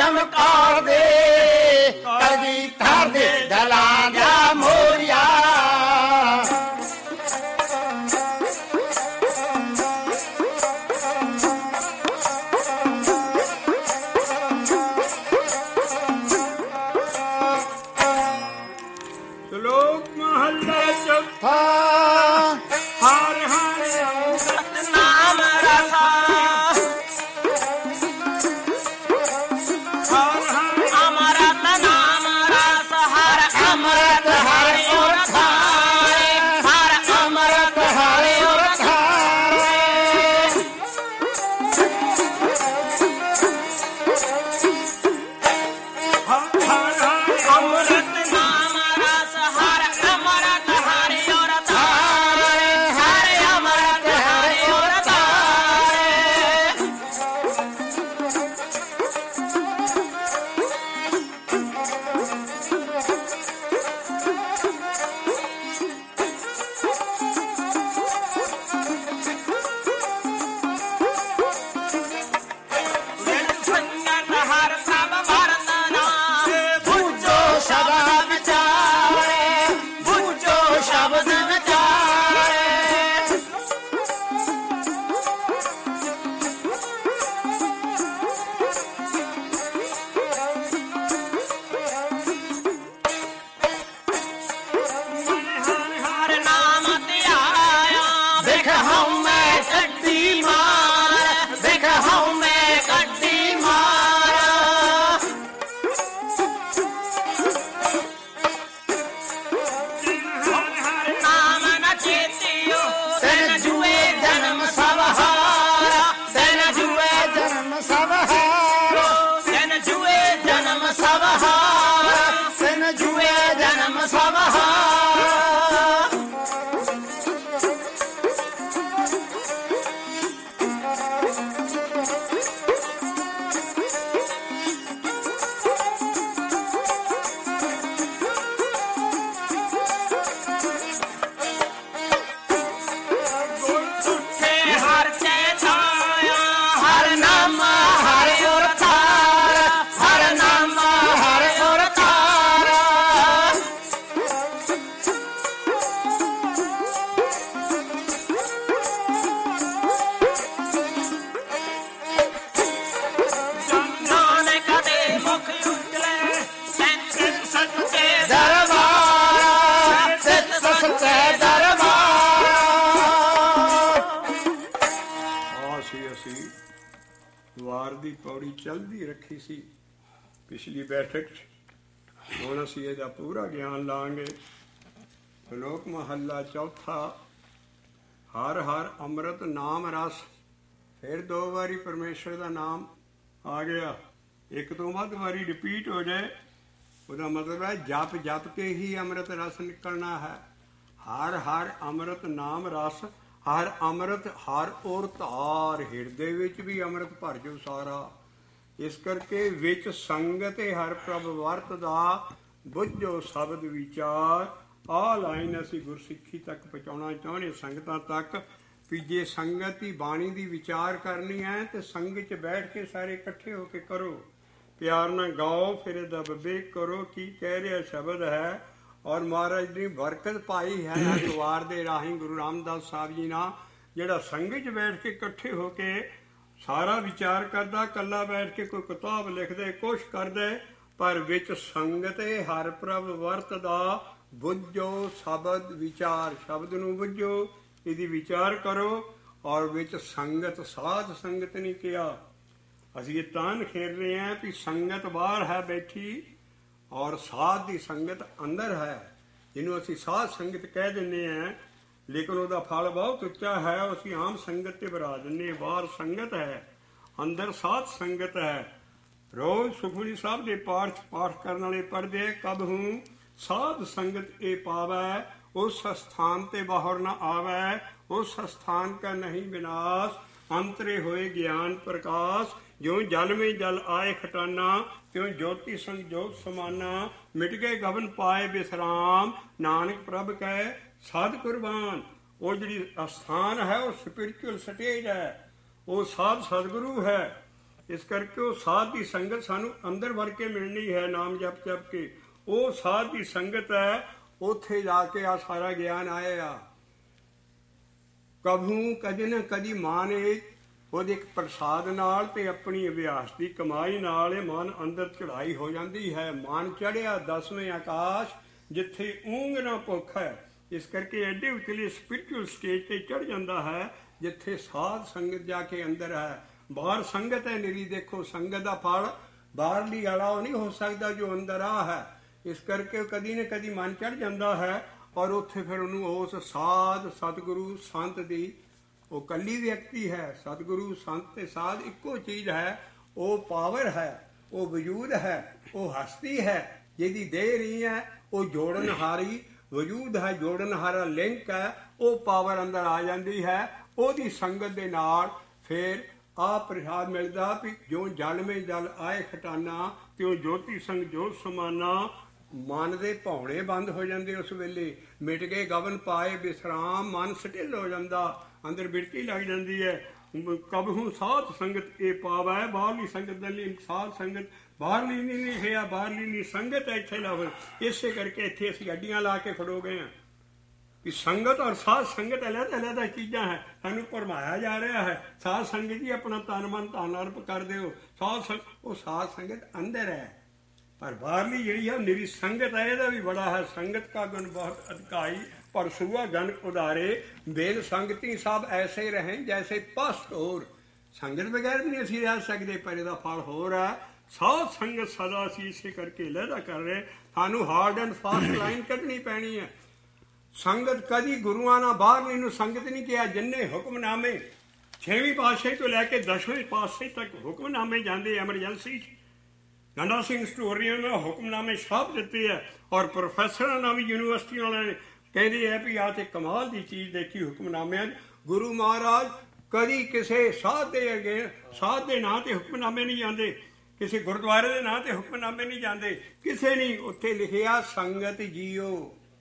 ਚਮਕਾਰ ਦੇ ਕਲਗੀ ਧਰ ਦੇ ਦਲਾਂ ਦਾ ਮੋਰੀਆ। ਸ਼ਲੋਕ ਮਹੱਲਾ ਚੌਥਾ। ਹਰ ਹਰ ਨਾਮ ਰਸਾ ਅਮਰਤ ਨਾਮ ਰਸ ਹਰ ਅਮਰਤ ਹਰ ਔਰ ਥਾਰੇ ਹਰ ਅਮਰਤ ਹਰ ਔਰ ਥਾਰੇ। ਅਮਰਤ ਨਾਮ ਰਸ ਹਰ ਅਮਰਤ ਹਰ ਔਰ ਥਾਰੇ ਹਰ ਅਮਰਤ ਹਰ ਔਰ ਥਾਰੇ। ਸੰਗਤ ਹਰ ਪ੍ਰਭ ਵਰਤਨਾ ਬੁੱਝੋ ਸ਼ਬਦ ਵਿਚਾਰੇ ਬੁੱਝੋ ਸ਼ਬਦ ਵਿਚਾਰੇ। ਹਰ ਨਾਮ ਧਿਆਇਆ ਦੇਖ ਹਉ ਮੈਂ ਕੱਢੀ ਮਾਰ ਦੇਖ ਹਉ ਮੈਂ ਕੱਢੀ ਮਾਰ। ਨਾਮ ਨ ਚੇਤਿਓ ਤੈਨ ਜੂਏ ਜਨਮ ਸਭ ਹਾਰਾ ਤੈਨ ਜੂਏ ਜਨਮ ਸਭ ਹਾਰਾ ਤੈਨ ਜੂਏ ਜਨਮ ਸਭ ਹਾਰਾ ਤੈਨ ਜੂਏ ਜਨਮ ਸਭ ਹਾਰਾ। ਹਰ ਚੇਤਾਇਆ ਹਰ ਨਾਮ ਹਰ ਔਰ ਥਾਰਾ ਹਰ ਨਾਮ ਹਰ ਔਰ ਥਾਰਾ। ਨਾਨਕ ਦੇ ਮੁਖ ਉਜਲੇ ਸਿੱਧ ਸੱਚੇ ਦਰਬਾਰ ਸਿੱਧ ਸੱਚੇ ਦਰਬਾਰ। ਆ ਸੀ ਅਸੀਂ ਵਾਰ ਦੀ ਪੌੜੀ ਚਲਦੀ ਰੱਖੀ ਸੀ ਪਿਛਲੀ ਬੈਠਕ 'ਚ। ਹੁਣ ਅਸੀਂ ਇਹਦਾ ਪੂਰਾ ਗਿਆਨ ਲਾਂਗੇ। ਸ਼ਲੋਕ ਮਹੱਲਾ ਚੌਥਾ। ਹਰ ਹਰ ਅੰਮ੍ਰਿਤ ਨਾਮ ਰਸ। ਫਿਰ 2 ਵਾਰੀ ਪਰਮੇਸ਼ਰ ਦਾ ਨਾਮ ਆ ਗਿਆ। ਇੱਕ ਤੋਂ ਵੱਧ ਵਾਰੀ ਰਿਪੀਟ ਹੋ ਜਾਏ ਉਹਦਾ ਮਤਲਬ ਹੈ ਜਪ ਜਪ ਕੇ ਹੀ ਅੰਮ੍ਰਿਤ ਰਸ ਨਿਕਲਣਾ ਹੈ। ਹਰ ਹਰ ਅੰਮ੍ਰਿਤ ਨਾਮ ਰਸ ਹਰ ਅੰਮ੍ਰਿਤ ਹਰ ਔਰ ਧਾਰ। ਹਿਰਦੇ ਵਿੱਚ ਵੀ ਅੰਮ੍ਰਿਤ ਭਰ ਜੋ ਸਾਰਾ। ਇਸ ਕਰਕੇ ਵਿੱਚ ਸੰਗਤ ਹਰ ਪ੍ਰਭ ਵਰਤਦਾ ਬੁੱਝੋ ਸ਼ਬਦ ਵਿਚਾਰ। ਆਹ ਲਾਈਨ ਅਸੀਂ ਗੁਰਸਿੱਖੀ ਤੱਕ ਪਹੁੰਚਾਉਣਾ ਚਾਹੁੰਦੇ ਸੰਗਤਾਂ ਤੱਕ ਵੀ ਜੇ ਸੰਗਤ ਦੀ ਬਾਣੀ ਦੀ ਵਿਚਾਰ ਕਰਨੀ ਹੈ ਤੇ ਸੰਗਤ 'ਚ ਬੈਠ ਕੇ ਸਾਰੇ ਇਕੱਠੇ ਹੋ ਕੇ ਕਰੋ। ਪਿਆਰ ਨਾਲ ਗਾਓ ਫਿਰ ਇਹਦਾ ਵਿਵੇਕ ਕਰੋ ਕੀ ਕਹਿ ਰਿਹਾ ਸ਼ਬਦ ਹੈ। ਔਰ ਮਹਾਰਾਜ ਦੀ ਬਰਕਤ ਪਾਈ ਹੈ ਅੱਜ ਵਾਰ ਦੇ ਰਾਹੀਂ ਗੁਰੂ ਰਾਮਦਾਸ ਸਾਹਿਬ ਜੀ ਨਾਲ ਜਿਹੜਾ ਸੰਗਤ 'ਚ ਬੈਠ ਕੇ ਇਕੱਠੇ ਹੋ ਕੇ ਸਾਰਾ ਵਿਚਾਰ ਕਰਦਾ। ਇਕੱਲਾ ਬੈਠ ਕੇ ਕੋਈ ਕਿਤਾਬ ਲਿਖਦੇ ਕੁਛ ਕਰਦੇ ਪਰ ਵਿੱਚ ਸੰਗਤ ਹਰ ਪ੍ਰਭ ਵਰਤਦਾ ਬੁੱਝੋ ਸ਼ਬਦ ਵਿਚਾਰ। ਸ਼ਬਦ ਨੂੰ ਬੁੱਝੋ ਇਹਦੀ ਵਿਚਾਰ ਕਰੋ। ਔਰ ਵਿੱਚ ਸੰਗਤ ਸਾਧ ਸੰਗਤ ਨਹੀਂ ਕਿਹਾ। ਅਸੀਂ ਇਹ ਤਾਂ ਖੇਡ ਰਹੇ ਹਾਂ ਕਿ ਸੰਗਤ ਬਾਹਰ ਹੈ ਬੈਠੀ ਔਰ ਸਾਧ ਦੀ ਸੰਗਤ ਅੰਦਰ ਹੈ। ਜਿਹਨੂੰ ਅਸੀਂ ਸਾਧ ਸੰਗਤ ਕਹਿ ਦਿੰਦੇ ਹਾਂ ਲੇਕਿਨ ਉਹਦਾ ਫਲ ਬਹੁਤ ਉੱਚਾ ਹੈ। ਅਸੀਂ ਆਮ ਸੰਗਤ ਤੇ ਬਰਾ ਦਿੰਦੇ। ਬਾਹਰ ਸੰਗਤ ਹੈ ਅੰਦਰ ਸਾਧ ਸੰਗਤ ਹੈ। ਰੋਜ਼ ਸੁਖਮਨੀ ਸਾਹਿਬ ਦੇ ਪਾਠ ਕਰਨ ਵਾਲੇ ਪੜ੍ਹਦੇ ਕਬ ਹੂੰ ਸਾਧ ਸੰਗਤ ਇਹ ਪਾਵੈ ਉਸ ਸਥਾਨ ਤੇ ਬਾਹਰ ਨਾ ਆਵੈ ਉਸ ਸਥਾਨ ਕਾ ਨਹੀਂ ਵਿਨਾਸ਼ ਅੰਤਰੇ ਹੋਏ ਗਿਆਨ ਪ੍ਰਕਾਸ਼। ਜਿਉਂ ਜਲ ਮੇਂ ਜਲ ਆਏ ਖਟਾਨਾ ਤਿਉਂ ਜੋਤੀ ਸੰਜੋਤ ਸਮਾਨਾ ਮਿਟ ਗਏ ਗਵਨ ਪਾਏ ਵਿਸਰਾਮ ਨਾਨਕ ਪ੍ਰਭ ਕੈ ਸਾਧ ਕੁਰਬਾਨ। ਉਹ ਜਿਹੜੀ ਅਸਥਾਨ ਹੈ ਉਹ ਸਪਿਰਿਚੁਅਲ ਸਟੇਜ ਹੈ। ਉਹ ਸਾਧ ਸਤਿਗੁਰੂ ਹੈ। ਇਸ ਕਰਕੇ ਉਹ ਸਾਧ ਦੀ ਸੰਗਤ ਸਾਨੂੰ ਅੰਦਰ ਵੜ ਕੇ ਮਿਲਣੀ ਹੈ, ਨਾਮ ਜਪ ਜਪ ਕੇ। ਉਹ ਸਾਧ ਦੀ ਸੰਗਤ ਹੈ, ਉੱਥੇ ਜਾ ਕੇ ਆ ਸਾਰਾ ਗਿਆਨ ਆਏਗਾ। ਕਭੂ ਕਦੇ ਨਾ ਕਦੀ ਮਾਨੇ ਉਹਦੇ ਇੱਕ ਪ੍ਰਸਾਦ ਨਾਲ ਤੇ ਆਪਣੀ ਅਭਿਆਸ ਦੀ ਕਮਾਈ ਨਾਲ ਇਹ ਮਨ ਅੰਦਰ ਚੜਾਈ ਹੋ ਜਾਂਦੀ ਹੈ। ਮਨ ਚੜਿਆ 10ਵੇਂ ਆਕਾਸ਼, ਜਿੱਥੇ ਊਂਘ ਨਾ ਭੁੱਖ ਹੈ। ਇਸ ਕਰਕੇ ਐਡੇ ਉਤਲੇ ਸਪਿਰਿਚੁਅਲ ਸਟੇਜ ਤੇ ਚੜ ਜਾਂਦਾ ਹੈ, ਜਿੱਥੇ ਸਾਧ ਸੰਗਤ ਜਾ ਕੇ ਅੰਦਰ ਹੈ। ਬਾਹਰ ਸੰਗਤ ਹੈ ਨਿਰੀ, ਦੇਖੋ ਸੰਗਤ ਦਾ ਫਲ ਬਾਹਰਲੀ ਵਾਲਾ ਉਹ ਨਹੀਂ ਹੋ ਸਕਦਾ ਜੋ ਅੰਦਰ ਆ ਹੈ। ਇਸ ਕਰਕੇ ਕਦੀ ਨਾ ਕਦੀ ਮਨ ਚੜ ਜਾਂਦਾ ਹੈ, ਔਰ ਉੱਥੇ ਫਿਰ ਉਹਨੂੰ ਉਸ ਸਾਧ ਸਤਿਗੁਰੂ ਸੰਤ ਦੀ, ਉਹ ਕੱਲੀ ਵਿਅਕਤੀ ਹੈ। ਸਤਿਗੁਰੂ ਸੰਤ ਤੇ ਸਾਧ ਇੱਕੋ ਚੀਜ਼ ਹੈ। ਉਹ ਪਾਵਰ ਹੈ, ਉਹ ਵਜੂਦ ਹੈ, ਉਹ ਹਸਤੀ ਹੈ ਜਿਹਦੀ ਦੇਹ ਨਹੀਂ ਹੈ। ਉਹ ਜੋੜਨਹਾਰੀ ਵਜੂਦ ਹੈ, ਜੋੜਨਹਾਰਾ ਲਿੰਕ ਹੈ। ਉਹ ਪਾਵਰ ਅੰਦਰ ਆ ਜਾਂਦੀ ਹੈ। ਉਹਦੀ ਸੰਗਤ ਦੇ ਨਾਲ ਫਿਰ ਆ ਪ੍ਰਸਾਦ ਮਿਲਦਾ ਵੀ ਜੋ ਜਲ ਮੇ ਜਲ ਆਏ ਖਟਾਨਾ, ਤਿਉ ਜੋਤੀ ਸੰਗ ਜੋਤ ਸਮਾਨਾ। ਮਨ ਦੇ ਭੌਣੇ ਬੰਦ ਹੋ ਜਾਂਦੇ ਉਸ ਵੇਲੇ, ਮਿਟ ਗਏ ਗਵਨ ਪਾਏ ਵਿਸਰਾਮ। ਮਨ ਸਟਿਲ ਹੋ ਜਾਂਦਾ, ਅੰਦਰ ਬਿਰਤੀ ਲੱਗ ਜਾਂਦੀ ਹੈ। ਕਬਹੂ ਸਾਧ ਸੰਗਤ ਇਹ ਪਾਵੈ, ਬਾਹਰਲੀ ਸੰਗਤ ਦੇ ਲਈ ਸਾਧ ਸੰਗਤ ਬਾਹਰਲੀ ਨਹੀਂ ਲਿਖਿਆ, ਬਾਹਰਲੀ ਨਹੀਂ ਸੰਗਤ ਇੱਥੇ ਲਾਵੇ। ਇਸੇ ਕਰਕੇ ਇੱਥੇ ਅਸੀਂ ਅੱਡੀਆਂ ਲਾ ਕੇ ਖੜੋ ਗਏ ਹਾਂ ਕਿ ਸੰਗਤ ਔਰ ਸਾਧ ਸੰਗਤ ਅਲੱਗ-ਅਲੱਗ ਚੀਜ਼ਾਂ ਹੈ। ਸਾਨੂੰ ਭਰਮਾਇਆ ਜਾ ਰਿਹਾ ਹੈ ਸਾਧ ਸੰਗਤ ਜੀ ਆਪਣਾ ਤਨ ਮਨ ਧਨ ਅਰਪ ਕਰ ਦਿਓ। ਉਹ ਸਾਧ ਸੰਗਤ ਅੰਦਰ ਹੈ, ਪਰ ਬਾਹਰਲੀ ਜਿਹੜੀ ਹੈ ਨਿਰੀ ਸੰਗਤ ਹੈ। ਇਹਦਾ ਵੀ ਬੜਾ ਹੈ। ਸੰਗਤ ਕਾ ਗੁਣ ਬਹੁਤ ਅਧਿਕਾਈ, ਪਰ ਸੁਆ ਗਨ ਉਦਾਰੇ। ਬੇਲ ਸੰਗਤੀ ਸਭ ਐਸੇ ਰਹੇ ਜੈਸੇ ਪਸਤ ਹੋਰ। ਸੰਗਤ ਬਗੈਰ ਵੀ ਨਹੀਂ ਅਸੀਂ ਰਹਿ ਸਕਦੇ, ਪਰ ਇਹਦਾ ਫਲ ਹੋਰ ਹੈ। ਸਾਧ ਸੰਗਤ ਸਦਾ ਅਸੀਂ ਇਸੇ ਕਰਕੇ ਲਹਿਦਾ ਕਰ ਰਹੇ। ਸਾਨੂੰ ਹਾਰਡ ਐਂਡ ਫਾਸਟ ਲਾਈਨ ਕੱਢਣੀ ਪੈਣੀ ਹੈ। ਸੰਗਤ ਕਦੀ ਗੁਰੂਆਂ ਨਾਲ ਬਾਹਰਲੀ ਨੂੰ ਸੰਗਤ ਨਹੀਂ ਕਿਹਾ। ਜਿੰਨੇ ਹੁਕਮਨਾਮੇ 6ਵੀਂ ਪਾਤਸ਼ਾਹੀ ਤੋਂ ਲੈ ਕੇ 10ਵੇਂ ਪਾਤਸ਼ਾਹੀ ਤੱਕ ਹੁਕਮਨਾਮੇ ਜਾਂਦੇ ਐਮਰਜੈਂਸੀ 'ਚ। ਗੰਡਾ ਸਿੰਘ ਸਟੋਰੀਆਂ ਨੇ ਹੁਕਮਨਾਮੇ ਛਾਪ ਦਿੱਤੇ ਹੈ, ਔਰ ਪ੍ਰੋਫੈਸਰਾਂ ਨਾਲ ਵੀ ਯੂਨੀਵਰਸਿਟੀ ਵਾਲਿਆਂ ਨੇ ਕਹਿੰਦੇ ਹੈ ਵੀ ਆਹ ਤੇ ਕਮਾਲ ਦੀ ਚੀਜ਼ ਦੇਖੀ ਹੁਕਮਨਾਮਿਆਂ 'ਚ। ਗੁਰੂ ਮਹਾਰਾਜ ਕਦੀ ਕਿਸੇ ਸਾਧ ਦੇ ਅੱਗੇ, ਸਾਧ ਦੇ ਨਾਂ ਤੇ ਹੁਕਮਨਾਮੇ ਨਹੀਂ ਜਾਂਦੇ, ਕਿਸੇ ਗੁਰਦੁਆਰੇ ਦੇ ਨਾਂ ਤੇ ਹੁਕਮਨਾਮੇ ਨਹੀਂ ਜਾਂਦੇ, ਕਿਸੇ ਨਹੀਂ। ਉੱਥੇ ਲਿਖਿਆ ਸੰਗਤ ਜੀਓ,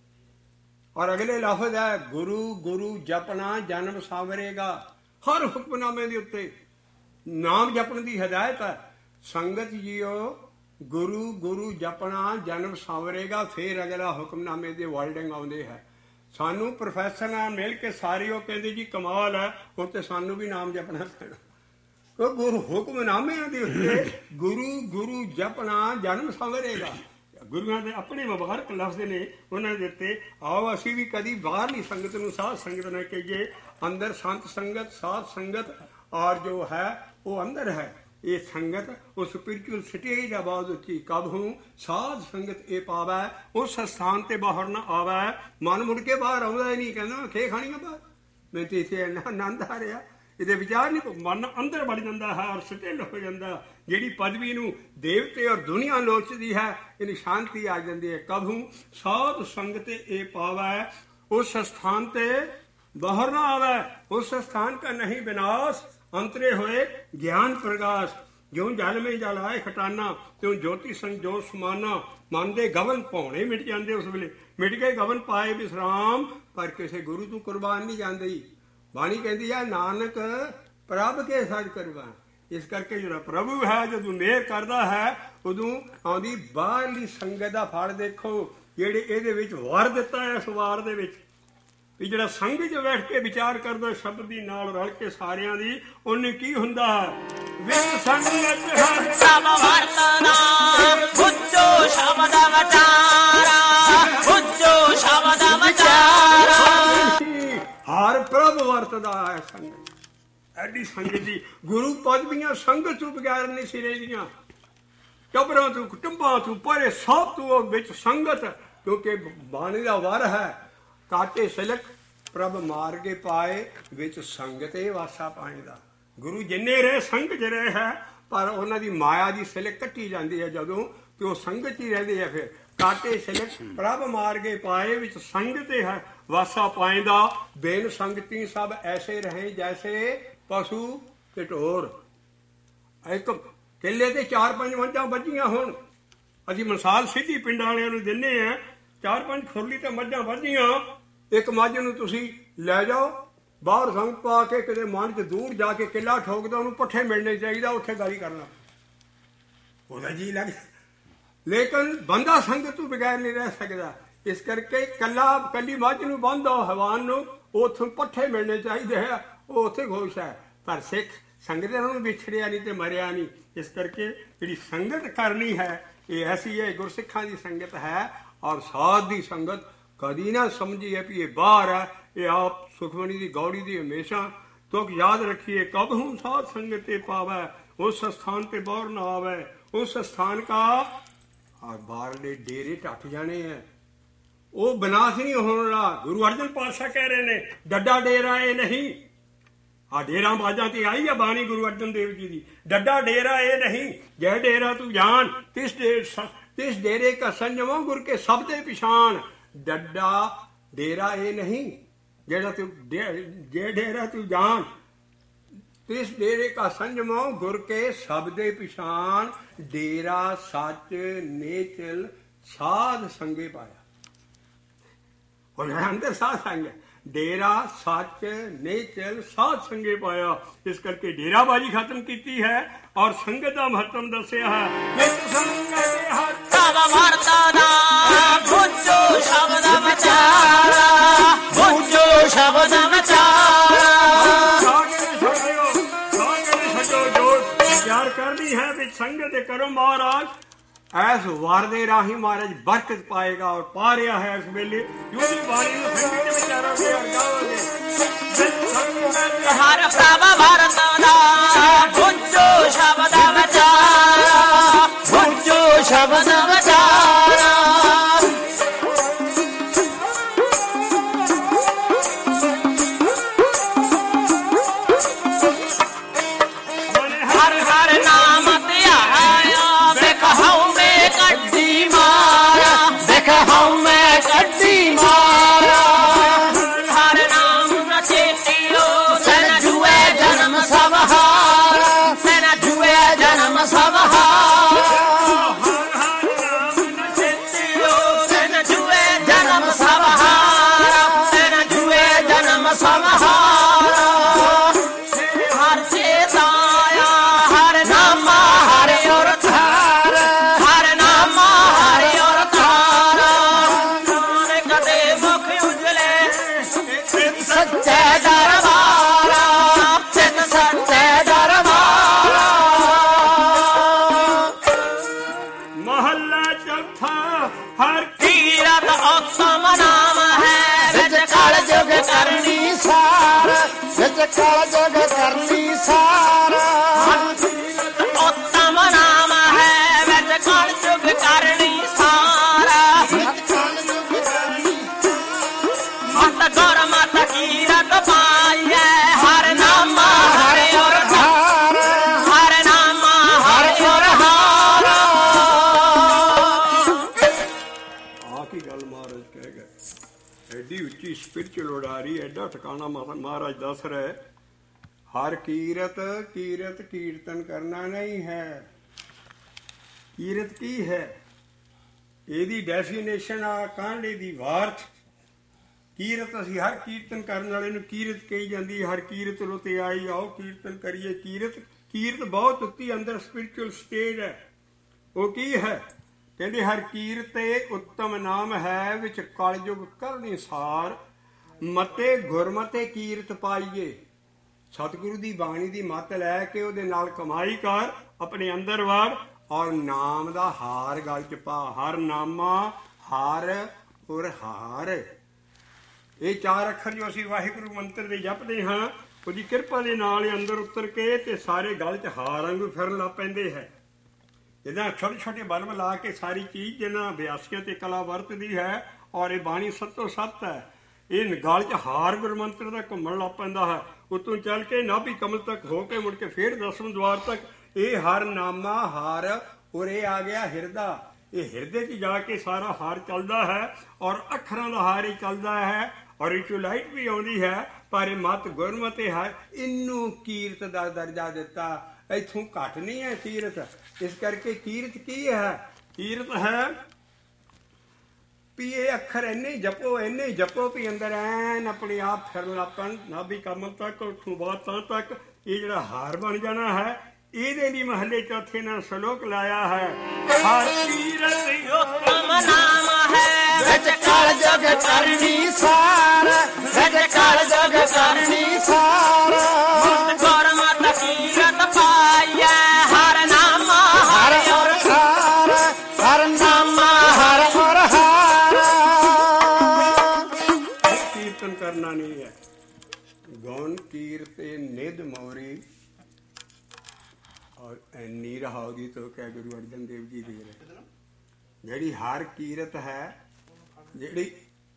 ਔਰ ਅਗਲੇ ਲਫ਼ਜ਼ ਹੈ ਗੁਰੂ ਗੁਰੂ ਜਪਣਾ ਜਨਮ ਸਾਵਰੇਗਾ। ਹਰ ਹੁਕਮਨਾਮੇ ਦੇ ਉੱਤੇ ਨਾਮ ਜਪਣ ਦੀ ਹਦਾਇਤ ਹੈ। ਸੰਗਤ ਜੀਓ, ਗੁਰੂ ਗੁਰੂ ਜਪਣਾ ਜਨਮ ਸਾਵਰੇਗਾ। ਫਿਰ ਅਗਲਾ ਹੁਕਮਨਾਮੇ ਦੇ ਵਰਡਿੰਗ ਆਉਂਦੇ ਹੈ। ਸਾਨੂੰ ਪ੍ਰੋਫੈਸਰ ਨਾਲ ਮਿਲ ਕੇ ਸਾਰੇ ਉਹ ਕਹਿੰਦੇ ਜੀ ਕਮਾਲ ਹੈ, ਹੁਣ ਤੇ ਸਾਨੂੰ ਵੀ ਨਾਮ ਜਪਣਾ ਪੈਣਾ। ਉਹ ਗੁਰੂ ਹੁਕਮਨਾਮਿਆਂ ਦੇ ਉੱਤੇ ਗੁਰੂ ਗੁਰੂ ਜਪਣਾ ਜਨਮ ਸਾਵਰੇਗਾ। ਗੁਰੂਆਂ ਦੇ ਆਪਣੇ ਮੁਬਾਰਕ ਲਫ਼ਜ਼ ਨੇ ਉਹਨਾਂ ਦੇ ਉੱਤੇ। ਆਓ ਅਸੀਂ ਵੀ ਕਦੀ ਬਾਹਰਲੀ ਸੰਗਤ ਨੂੰ ਸਾਧ ਸੰਗਤ ਨਾ ਕਹੀਏ। ਅੰਦਰ ਸੰਤ ਸੰਗਤ, ਸਾਧ ਸੰਗਤ ਔਰ ਜੋ ਹੈ ਉਹ ਅੰਦਰ ਹੈ। ਇਹ ਸੰਗਤ ਉਹ ਸਪਿਰਿਚੁਅਲ ਸਟੇਜ ਆ ਬਹੁਤ ਉੱਚੀ। ਕਬਹੂ ਸਾਧ ਸੰਗਤ ਇਹ ਪਾਵੈ, ਉਸ ਸਥਾਨ ਤੇ ਬਾਹਰ ਨਾ ਆਵੈ। ਮਨ ਮੁੜ ਕੇ ਬਾਹਰ ਆਉਂਦਾ ਹੀ ਨਹੀਂ, ਕਹਿੰਦਾ ਮੈਂ ਖੇ ਖਾਣੀ ਆ ਬਾਹਰ, ਮੈਂ ਤੇ ਇੱਥੇ ਆਨੰਦ ਆ ਰਿਹਾ। ਇਹਦੇ ਵਿਚਾਰ ਨਹੀਂ, ਮਨ ਅੰਦਰ ਵੜ ਜਾਂਦਾ ਹੈ ਔਰ ਸਟਿਲ ਹੋ ਜਾਂਦਾ। ਜਿਹੜੀ ਪਦਵੀ ਨੂੰ ਦੇਵਤੇ ਔਰ ਦੁਨੀਆ ਲੋਚਦੀ ਹੈ, ਇਹਨੂੰ ਸ਼ਾਂਤੀ ਆ ਜਾਂਦੀ ਹੈ। ਕਬਹੂ ਸਾਧ ਸੰਗਤ ਇਹ ਪਾਵੈ, ਉਸ ਸਥਾਨ ਤੇ ਬਾਹਰ ਨਾ ਆਵੈ। ਉਸ ਸਥਾਨ का नहीं विनाश, अंतरे होए ज्ञान प्रकाश। ज्यों जल में जल आए खटाना, त्यों ज्योति संजोत समाना। मन दे गवन भौणे मिट जाते उस वेले, मिट गए गवन पाए विश्राम। पर किसी गुरु तू कुर्बान नहीं जाती। बाणी कहती है नानक प्रभ के सज कुर्बान। इस करके जो प्रभु है जदों मेहर करता है उदों आउंदी बाहरली संगत का फल देखो ਜਿਹੜੇ ਇਹਦੇ ਵਿੱਚ ਵਾਰ ਦਿੱਤਾ ਹੈ। ਇਸ ਵਾਰ ਦੇ ਵਿੱਚ ਵੀ ਜਿਹੜਾ ਸੰਗ 'ਚ ਬੈਠ ਕੇ ਵਿਚਾਰ ਕਰਦਾ ਸ਼ਬਦ ਦੀ ਨਾਲ ਰਲ ਕੇ ਸਾਰਿਆਂ ਦੀ, ਉਹਨੇ ਕੀ ਹੁੰਦਾ ਵਿੱਚ ਸੰਗਤ ਸਭ ਵਰਤਨਾ ਉੱਚੋ ਸ਼ਬਦ ਵਿਚਾਰਾ, ਉੱਚੋ ਸ਼ਬਦ ਵਿਚਾਰਾ। ਹਰ ਪ੍ਰਭ ਵਰਤਦਾ ਹੈ ਸੰਗਤ। ਐਡੀ ਸੰਗਤ ਦੀ ਗੁਰੂ ਪਦਵੀਆਂ ਸੰਗਤ ਤੋਂ ਬਗੈਰ ਨਹੀਂ ਸੀ ਰਹਿੰਦੀਆਂ। ਕਬਰਾਂ ਤੋਂ ਕੁਟੁੰਬਾਂ ਤੋਂ ਪਰੇ ਸਭ ਤੋਂ ਵਿੱਚ ਸੰਗਤ, ਕਿਉਂਕਿ ਬਾਣੀ ਦਾ ਵਰ ਹੈ ਕਾਟੇ ਸਿਲਕ ਪ੍ਰਭ ਮਾਰ ਕੇ ਪਾਏ, ਵਿੱਚ ਸੰਗਤ ਇਹ ਵਾਸਾ ਪਾਣੀ ਦਾ। ਗੁਰੂ ਜਿੰਨੇ ਰਹੇ ਸੰਗ 'ਚ ਰਹੇ ਹੈ, ਪਰ ਉਹਨਾਂ ਦੀ ਮਾਇਆ ਦੀ ਸਿਲਕ ਕੱਟੀ ਜਾਂਦੀ ਹੈ ਜਦੋਂ, ਕਿ ਉਹ ਸੰਗਤ 'ਚ ਹੀ ਰਹਿੰਦੇ ਆ। ਫਿਰ ਕਾਟੇ ਸਿਲਕ ਪ੍ਰਭ ਮਾਰ ਕੇ ਪਾਏ, ਵਿੱਚ ਸੰਗਤ ਹੈ ਵਾਸਾ ਪਾਇੰਦਾ। ਬੇਨ ਸੰਗਤੀ ਸਭ ਐਸੇ ਰਹੇ ਜੈਸੇ ਪਸ਼ੂ ਤੇ ਢੋਰ। ਇੱਕ ਕਿੱਲੇ ਤੇ 4-5 ਮੱਝਾਂ ਵੱਝੀਆਂ ਹੋਣ, ਅਸੀਂ ਮਿਸਾਲ ਸਿੱਧੀ ਪਿੰਡਾਂ ਵਾਲਿਆਂ ਨੂੰ ਦਿੰਦੇ ਹਾਂ। 4-5 ਖੁਰਲੀ ਤੇ ਮੱਝਾਂ ਵੱਝੀਆਂ, ਇੱਕ ਮੱਝ ਨੂੰ ਤੁਸੀਂ ਲੈ ਜਾਓ ਬਾਹਰ ਸੰਗ ਪਾ ਕੇ ਕਿਤੇ ਮਨ 'ਚ ਦੂਰ ਜਾ ਕੇ ਕਿੱਲਾ ਠੋਕਦਾ, ਉਹਨੂੰ ਪੱਠੇ ਮਿਲਣੇ ਚਾਹੀਦਾ, ਉੱਥੇ ਗਾਲੀ ਕਰਨਾ ਉਹਦਾ ਜੀ ਲੱਗ। ਲੇਕਿਨ ਬੰਦਾ ਸੰਗਤ ਤੋਂ ਬਗੈਰ ਨਹੀਂ ਰਹਿ ਸਕਦਾ। ਇਸ ਕਰਕੇ ਕੱਲੀ ਮੱਝ ਨੂੰ ਬੰਨ੍ਹੋ ਹਵਾਨ ਨੂੰ, ਉੱਥੋਂ ਪੱਠੇ ਮਿਲਣੇ ਚਾਹੀਦੇ ਹੈ, ਉਹ ਉੱਥੇ ਖੁਸ਼ ਹੈ। ਪਰ ਸਿੱਖ ਸੰਗਤ ਨੂੰ ਵਿਛੜਿਆ ਨਹੀਂ ਤੇ ਮਰਿਆ ਨਹੀਂ। ਇਸ ਕਰਕੇ ਜਿਹੜੀ ਸੰਗਤ ਕਰਨੀ ਹੈ ਇਹ ਐਸੀ ਹੈ, ਗੁਰਸਿੱਖਾਂ ਦੀ ਸੰਗਤ ਹੈ। ਔਰ ਸਾਧ ਦੀ ਸੰਗਤ ਕਦੀ ਨਾ ਸਮਝੀਏ ਵੀ ਇਹ ਬਾਹਰ ਹੈ। ਇਹ ਆਪ ਸੁਖਮਨੀ ਦੀ ਗੌੜੀ ਦੀ ਹਮੇਸ਼ਾ ਤੁਕ ਯਾਦ ਰੱਖੀਏ, ਕਬ ਹੂੰ ਸਾਧ ਸੰਗਤ ਤੇ ਪਾਵੈ, ਉਸ ਸਥਾਨ ਤੇ ਬੌਰ ਨਾ ਆਵੇ। ਉਸ ਸਥਾਨ ਕਾ ਔਰ ਬਾਹਰਲੇ ਡੇਰੇ ਢੱਟ ਜਾਣੇ ਹੈ, ਉਹ ਬਨਾਸ ਨਹੀਂ ਹੋਣ ਵਾਲਾ। ਗੁਰੂ ਅਰਜਨ ਪਾਤਸ਼ਾਹ ਕਹਿ ਰਹੇ ਨੇ, ਡੱਡਾ ਡੇਰਾ ਇਹ ਨਹੀਂ। ਆ ਡੇਰਾ ਬਾਜਾਂ ਤੇ ਆਈ ਆ ਬਾਣੀ ਗੁਰੂ ਅਰਜਨ ਦੇਵ ਜੀ ਦੀ, ਡੱਡਾ ਡੇਰਾ ਇਹ ਨਹੀਂ। ਜੈ ਡੇਰਾ ਤੂੰ ਜਾਨ ਤਿਸ ਡੇਰੇ ਕਾ ਸੰਜਮੋ ਗੁਰ ਕੇ ਸਭ ਦੇ ਪਛਾਣ। ਡੱਡਾ ਡੇਰਾ ਇਹ ਨਹੀਂ ਜਿਹੜਾ ਤੂੰ, ਜੇ ਡੇਰਾ ਤੂੰ ਜਾਨ ਤਿਸ ਡੇਰੇ ਕਾ ਸੰਜਮੋ ਗੁਰ ਕੇ ਸਭ ਦੇ ਪਛਾਣ। ਡੇਰਾ ਸੱਚ ਨੇਚਲ ਸਾਧ ਸੰਗੇ ਪਾਇਆ। ਅੰਦਰ ਸਾਧ ਸੰਗ, ਡੇਰਾ ਸੱਚ ਨੇਚਲ ਸਾਧ ਸੰਗੇ ਪਾਇਆ। ਇਸ ਕਰਕੇ ਡੇਰਾਬਾਜੀ ਖਤਮ ਕੀਤੀ ਹੈ ਔਰ ਸੰਗਤ ਦਾ ਮਹੱਤਵ ਦੱਸਿਆ ਹੈ। ਨਿਤ ਸੰਗਤ ਹੱਥਾਂ ਵਰਤਾ ਦਾ ਬੁੱਝੋ ਸ਼ਬਦ ਵਿਚਾਰਾ, ਬੁੱਝੋ ਸ਼ਬਦ ਵਿਚਾਰਾ। ਪਿਆਰ ਕਰਨੀ ਹੈ ਵਿੱਚ ਸੰਗਤ ਦੇ ਕਰੋ ਮਹਾਰਾਜ। ਐਸ ਵਾਰ ਦੇ ਰਾਹੀਂ ਮਹਾਰਾਜ ਬਰਕਤ ਪਾਏਗਾ ਔਰ ਪਾ ਰਿਹਾ ਹੈ ਇਸ ਵੇਲੇ। ਯੂਦੀ ਬਾਣੀ ਨੂੰ ਸੰਗਤ ਦੇ ਵਿਚਾਰਾਂ ਤੇ ਅਰਗਾਵਾਂਗੇ। ਹਰ ਪ੍ਰਭ ਵਰਤ ਦਾ ਬੁੱਝੋ ਸ਼ਬਦ ਵਿਚਾਰਾ, ਬੁੱਝੋ ਸ਼ਬਦ ਵਿਚਾਰਾ। ਕਾਲ ਜਗ ਕਰਨੀ ਸਾਰਾ, ਉੱਤਮ ਨਾਮ ਹੈ ਵਿੱਚ ਕਾਲ ਜੁਗ ਕਰਨੀ ਸਾਰਾ। ਮਤ ਗੁਰ ਮਤ ਕੀਰਤ ਪਾਈਐ, ਹਰ ਨਾਮ ਹਰਿ ਔਰ ਹਾਰ, ਹਰ ਨਾਮ ਹਰਿ ਔਰ ਹਾਰ। ਆ ਕੀ ਗੱਲ ਮਹਾਰਾਜ ਕਹਿ ਗਏ। ਐਡੀ ਉੱਚੀ ਸਪਿਰਚੁਅਲ ਉਡਾਰੀ, ਐਡਾ ਠਿਕਾਣਾ ਮਹਾਰਾਜ ਦੱਸ ਰਹੇ। ਹਰ ਕੀਰਤ ਕੀਰਤਨ ਕਰਨਾ ਨਹੀਂ ਹੈ। ਕੀਰਤ ਕੀ ਹੈ? ਇਹਦੀ ਡੈਫੀਨੇਸ਼ਨ ਆ ਕਾਂਡੇ ਦੀ ਵਾਰਥ। ਕੀਰਤ ਅਸੀਂ ਹਰ ਕੀਰਤਨ ਕਰਨ ਵਾਲੇ ਨੂੰ ਕੀਰਤ ਕਹੀ ਜਾਂਦੀ। ਹਰ ਕੀਰਤ ਲੁਤੇ ਆਈ, ਆਓ ਕੀਰਤਨ ਕਰੀਏ। ਕੀਰਤ ਬਹੁਤ ਉੱਤੀ ਅੰਦਰ ਸਪਿਰਚੁਅਲ ਸਟੇਜ ਹੈ। ਉਹ ਕੀ ਹੈ? ਕਹਿੰਦੇ ਹਰ ਕੀਰਤੇ ਉੱਤਮ ਨਾਮ ਹੈ, ਵਿੱਚ ਕਲਯੁਗ ਕਰਨੀ ਸਾਰ। ਮਤੇ ਗੁਰਮਤੇ ਕੀਰਤ ਪਾਈਏ। ਸਤਿਗੁਰੂ ਦੀ ਬਾਣੀ ਦੀ ਮੱਤ ਲੈ ਕੇ ਉਹਦੇ ਨਾਲ ਕਮਾਈ ਕਰ, ਆਪਣੇ ਅੰਦਰ ਵੜ ਔਰ ਨਾਮ ਦਾ ਹਾਰ ਗਲ ਚ ਪਾ। ਹਰ ਨਾਮਾ ਹਾਰ ਔਰ ਹਾਰ। ਇਹ ਚਾਰ ਅੱਖਰ ਜੋ ਅਸੀਂ ਵਾਹਿਗੁਰੂ ਮੰਤਰ ਦੇ ਜਪਦੇ ਹਾਂ, ਉਹਦੀ ਕਿਰਪਾ ਦੇ ਨਾਲ ਹੀ ਅੰਦਰ ਉਤਰ ਕੇ ਤੇ ਸਾਰੇ ਗਲ ਚ ਹਾਰ ਵਾਂਗੂ ਫਿਰਨ ਲੱਗ ਪੈਂਦੇ ਹੈ। ਇਹਦਾ ਛੋਟੇ ਛੋਟੇ ਬਲਬ ਲਾ ਕੇ ਸਾਰੀ ਚੀਜ਼ ਜਿਹਨਾਂ ਅਭਿਆਸੀਆਂ ਤੇ ਕਲਾ ਵਰਤਦੀ ਹੈ। ਔਰ ਇਹ ਬਾਣੀ ਸੱਤੋ ਸੱਤ ਹੈ। ਇਹ ਗਲ ਚ ਹਾਰ ਗੁਰਮੰਤਰ ਦਾ ਘੁੰਮਣ ਲੱਗ ਪੈਂਦਾ ਹੈ। ਉਤੋਂ ਚੱਲ ਕੇ ਨਾਭੀ ਕਮਲ ਤੱਕ ਹੋ ਕੇ ਮੁੜ ਕੇ ਫੇਰ 10ਵੇਂ ਦੁਆਰ ਤੱਕ। ਇਹ ਹਰ ਨਾਮਾ ਹਾਰ ਔਰ ਇਹ ਆ ਗਿਆ ਹਿਰਦਾ। ਇਹ ਹਿਰਦੇ 'ਚ ਜਾ ਕੇ ਸਾਰਾ ਹਾਰ ਚੱਲਦਾ ਹੈ ਔਰ ਅੱਖਰਾਂ ਦਾ ਹਾਰ ਹੀ ਚੱਲਦਾ ਹੈ ਔਰ ਇਹ 'ਚੋਂ ਲਾਈਟ ਵੀ ਆਉਂਦੀ ਹੈ। ਪਰ ਇਹ ਮਤ ਗੁਰਮਤਿ ਹੈ। ਇਹਨੂੰ ਕੀਰਤ ਦਾ ਦਰਜਾ ਦਿੱਤਾ। ਇੱਥੋਂ ਘੱਟ ਨਹੀਂ ਹੈ ਕੀਰਤ। ਇਸ ਕਰਕੇ ਕੀਰਤ ਕੀ ਹੈ? ਕੀਰਤ ਹੈ ਵੀ ਇਹ ਅੱਖਰ ਇੰਨੇ ਹੀ ਜਪੋ ਵੀ ਅੰਦਰ ਐਨ ਆਪਣੇ ਆਪ ਫਿਰਨ ਲੱਪਣ ਨਾਭੀ ਕਮਲ ਤੱਕ ਉੱਠੂ ਬਾਤਾਂ ਤੱਕ ਇਹ ਜਿਹੜਾ ਹਾਰ ਬਣ ਜਾਣਾ ਹੈ। ਇਹਦੇ ਲਈ ਮਹੱਲੇ ਚੌਥੇ ਨਾਲ ਸ਼ਲੋਕ ਲਾਇਆ ਹੈ, ਹਰ ਕੀਰਤ ਉਤਮ ਨਾਮ ਹੈ ਵਿੱਚ ਕਾਲ ਜਗ ਕਰਨੀ ਸਾਰ, ਵਿੱਚ ਕਾਲ ਜਗ ਕਰਨੀ ਸਾਰ। ਗੁਰਮਤਿ ਕੀਰਤ ਪਾਈਐ ਹਰ ਨਾਮ ਹਰ ਔਰ ਹਾਰ, ਹਰ ਨਾਮ ਹਰ ਔਰ ਹਾਰ। ਕੀਰਤਨ ਕਰਨਾ ਨਹੀਂ ਹੈ। ਗੌਣ ਕੀਰਤੇ ਨਿਧ ਮੋਰੀ ਔਰ ਐਨੀ ਰਹਾਉਗੀ ਤੋਂ ਕਹਿ ਗੁਰੂ ਅਰਜਨ ਦੇਵ ਜੀ ਦੀ ਜਿਹੜੀ ਹਰ ਕੀਰਤ ਹੈ, ਜਿਹੜੀ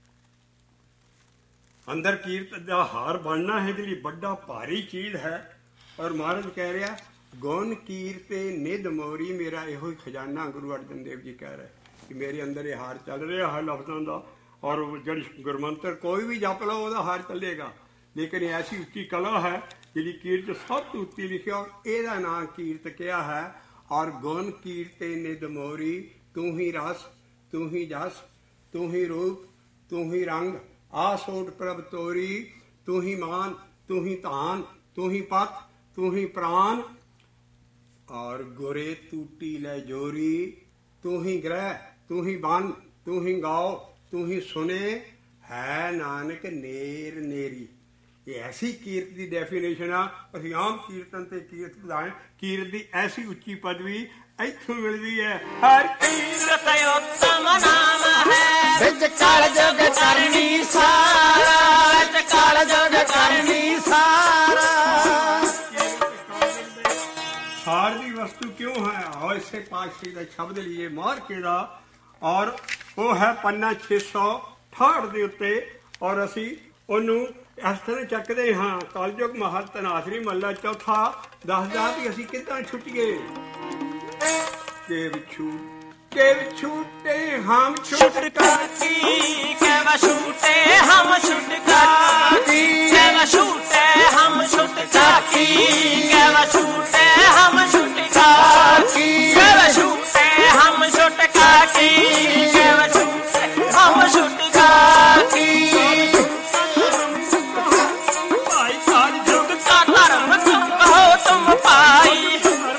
ਅੰਦਰ ਕੀਰਤ ਦਾ ਹਾਰ ਬਣਨਾ ਹੈ, ਇਹਦੇ ਲਈ ਵੱਡਾ ਭਾਰੀ ਚੀਜ਼ ਹੈ। ਔਰ ਮਹਾਰਾਜ ਕਹਿ ਰਿਹਾ ਗੌਣ ਕੀਰਤੇ ਨਿਧ ਮੋਰੀ, ਮੇਰਾ ਇਹੋ ਹੀ ਖਜ਼ਾਨਾ ਗੁਰੂ ਅਰਜਨ ਦੇਵ ਜੀ ਕਹਿ ਰਹੇ ਕਿ ਮੇਰੇ ਅੰਦਰ ਇਹ ਹਾਰ ਚੱਲ ਰਿਹਾ ਹੈ ਲਫ਼ਜ਼ਾਂ ਦਾ। ਔਰ ਜਿਹੜੀ ਗੁਰਮੰਤਰ ਕੋਈ ਵੀ ਜਪ ਲਓ ਉਹਦਾ ਹਾਰ ਚੱਲੇਗਾ, ਲੇਕਿਨ ਐਸੀ ਉੱਚੀ ਕਲਾ ਹੈ ਜਿਹੜੀ ਕੀਰਤ ਸਭ ਤੋਂ ਉੱਤੀ ਲਿਖਿਆ ਔਰ ਇਹਦਾ ਨਾਂ ਕੀਰਤ ਕਿਹਾ ਹੈ। ਔਰ ਗੁਣ ਕੀਰਤੇ ਨਿਧ ਮੋਰੀ, ਤੂੰ ਹੀ ਰਸ, ਤੂੰ ਹੀ ਜਸ, ਤੂੰ ਹੀ ਰੂਪ, ਤੂੰ ਹੀ ਰੰਗ, ਆਸੋਟ ਪ੍ਰਭ ਤੋਰੀ। ਤੂੰ ਹੀ ਮਾਨ, ਤੂੰ ਹੀ ਧਾਨ, ਤੂੰ ਹੀ ਪਤ, ਤੂੰ ਹੀ ਪ੍ਰਾਨ। ਔਰ ਗੁਰੇ ਟੂਟੀ ਲੈ ਜੋਰੀ, ਤੂੰ ਹੀ ਗ੍ਰਹਿ, ਤੂੰ ਹੀ ਬਨ, ਤੂੰ ਹੀ ਗਾਓ, ਤੂੰ ਹੀ ਸੁਨੇ, ਹੈ ਨਾਨਕ ਨੇਰ ਨੇਰੀ। ਇਹ ਐਸੀ ਕੀਰਤ ਦੀ ਡੈਫੀਨੇਸ਼ਨ ਆ। ਅਸੀਂ ਆਮ ਕੀਰਤਨ ਤੇ ਕੀਰਤ ਵਧਾਏ, ਕੀਰਤ ਦੀ ਐਸੀ ਉੱਚੀ ਪਦਵੀ ਇੱਥੋਂ ਮਿਲਦੀ ਹੈ। ਹਰ ਕੀਰਤ ਉਤਮ ਨਾਮ ਹੈ ਵਿੱਚ ਕਾਲ ਜਗ ਕਰਨੀ ਸਾਰ, ਵਿੱਚ ਕਾਲ ਜਗ ਕਰਨੀ ਸਾਰ। ਸਾਰ ਦੀ ਵਸਤੂ ਕਿਉਂ ਹੈ? ਔਰ ਇਸੇ ਪਾਤਸ਼ਾਹੀ ਦਾ ਸ਼ਬਦ ਲਈਏ ਮਾਰ ਕੇ ਦਾ, ਔਰ ਉਹ ਹੈ ਪੰਨਾ 668 ਦੇ ਉੱਤੇ। ਔਰ ਅਸੀਂ ਉਹਨੂੰ ਇਸ ਤਰ੍ਹਾਂ ਚੱਕਦੇ ਹਾਂ। ਕਲਯੁਗ ਮਹਲ ਤਨਾਸਰੀ ਮਹੱਲਾ ਚੌਥਾ ਦੱਸਦਾ ਵੀ ਅਸੀਂ ਕਿੱਦਾਂ ਛੁੱਟੀਏ। ਕੇ ਵਿਛੂਟੇ ਹਮ ਛੁਟਕਾ ਕੀ ਕਹਿਵਾ ਛੂਟੇ ਹਮ ਛੁਟਕਾ ਕੀ ਕਹਿਵਾ ਛੂਟੇ ਹਮ ਛੁਟਕਾ ਕੀ ਕਹਿਵਾ ਛੂਟੇ ਹਮ ਛੁਟਕਾ ਕੀ ਕਹਿਵਾ ਛੂਟੇ ਹਮ ਛੁਟਕਾ ਕੀ ਕਹਿਵਾ ਛੂਟੇ ਹਮ ਛੁਟਕਾ ਕੀ ਭਾਈ ਕਾਲ ਜੁਗ का धर्म तुम कहो तुम पाई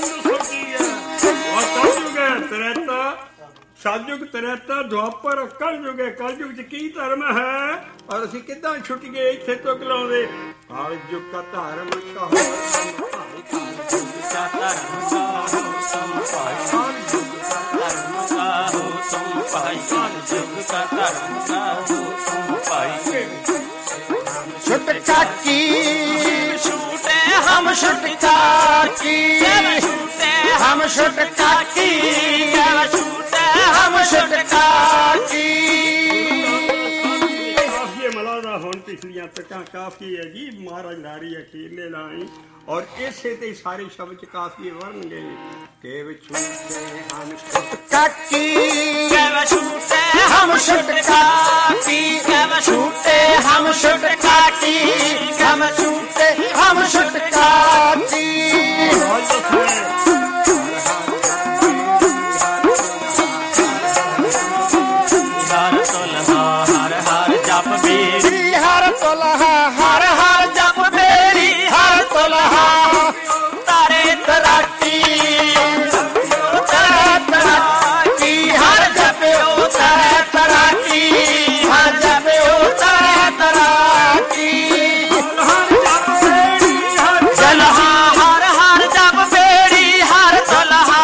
ਸਤਿਯੁਗ ਤ੍ਰੇਤਾ ਦੁਆਪਰ ਕਲਯੁਗ ਹੈ। ਕਲਯੁਗ ਚ ਕੀ ਧਰਮ ਹੈ ਔਰ ਅਸੀਂ ਕਿੱਦਾਂ ਛੁੱਟ ਗਏ ਇੱਥੇ ਤੋਂ ਕਲਾਉਂਦੇ। ਕਲਯੁਗ ਦਾ ਧਰਮ ਕਹੋ का धर्म कहो तुम पाई धर्म कहो तुम पाई युग का धर्म कहो तुम पाई छुटका की छूटे हम छुटका की, हम छुटका की, छूटे हम छुटका की। ਕਾਫੀ ਮਲਾਦਾ ਹੁਣ ਪਿਛਲੀਆਂ ਤੱਕਾਂ ਕਾਫੀ ਅਜੀਬ ਮਹਾਰਾਜ ਲਾਰੀ ਅਖੀਰਲੇ ਲਾਈ ਔਰ ਇਸੇ ਤੇ ਸਾਰੇ ਸ਼ਬਦ ਚ ਕਾਫੀ ਵਰਨਗੇ ਕਿ ਵਿਛੂਟੇ ਹਮ छुटका की, छूटे हम छुटका की, छूटे हम छुटका की, हम छूटे हम छुटका की। हर तुलहा हर हर जप बेरी हर तुलहा हर हर जप बेरी, हर तुलहा तारे तराटी, तराटी, हर जपे तराटी, हर जपे तराटी। चलहा हर हर जप बेरी हर तुलहा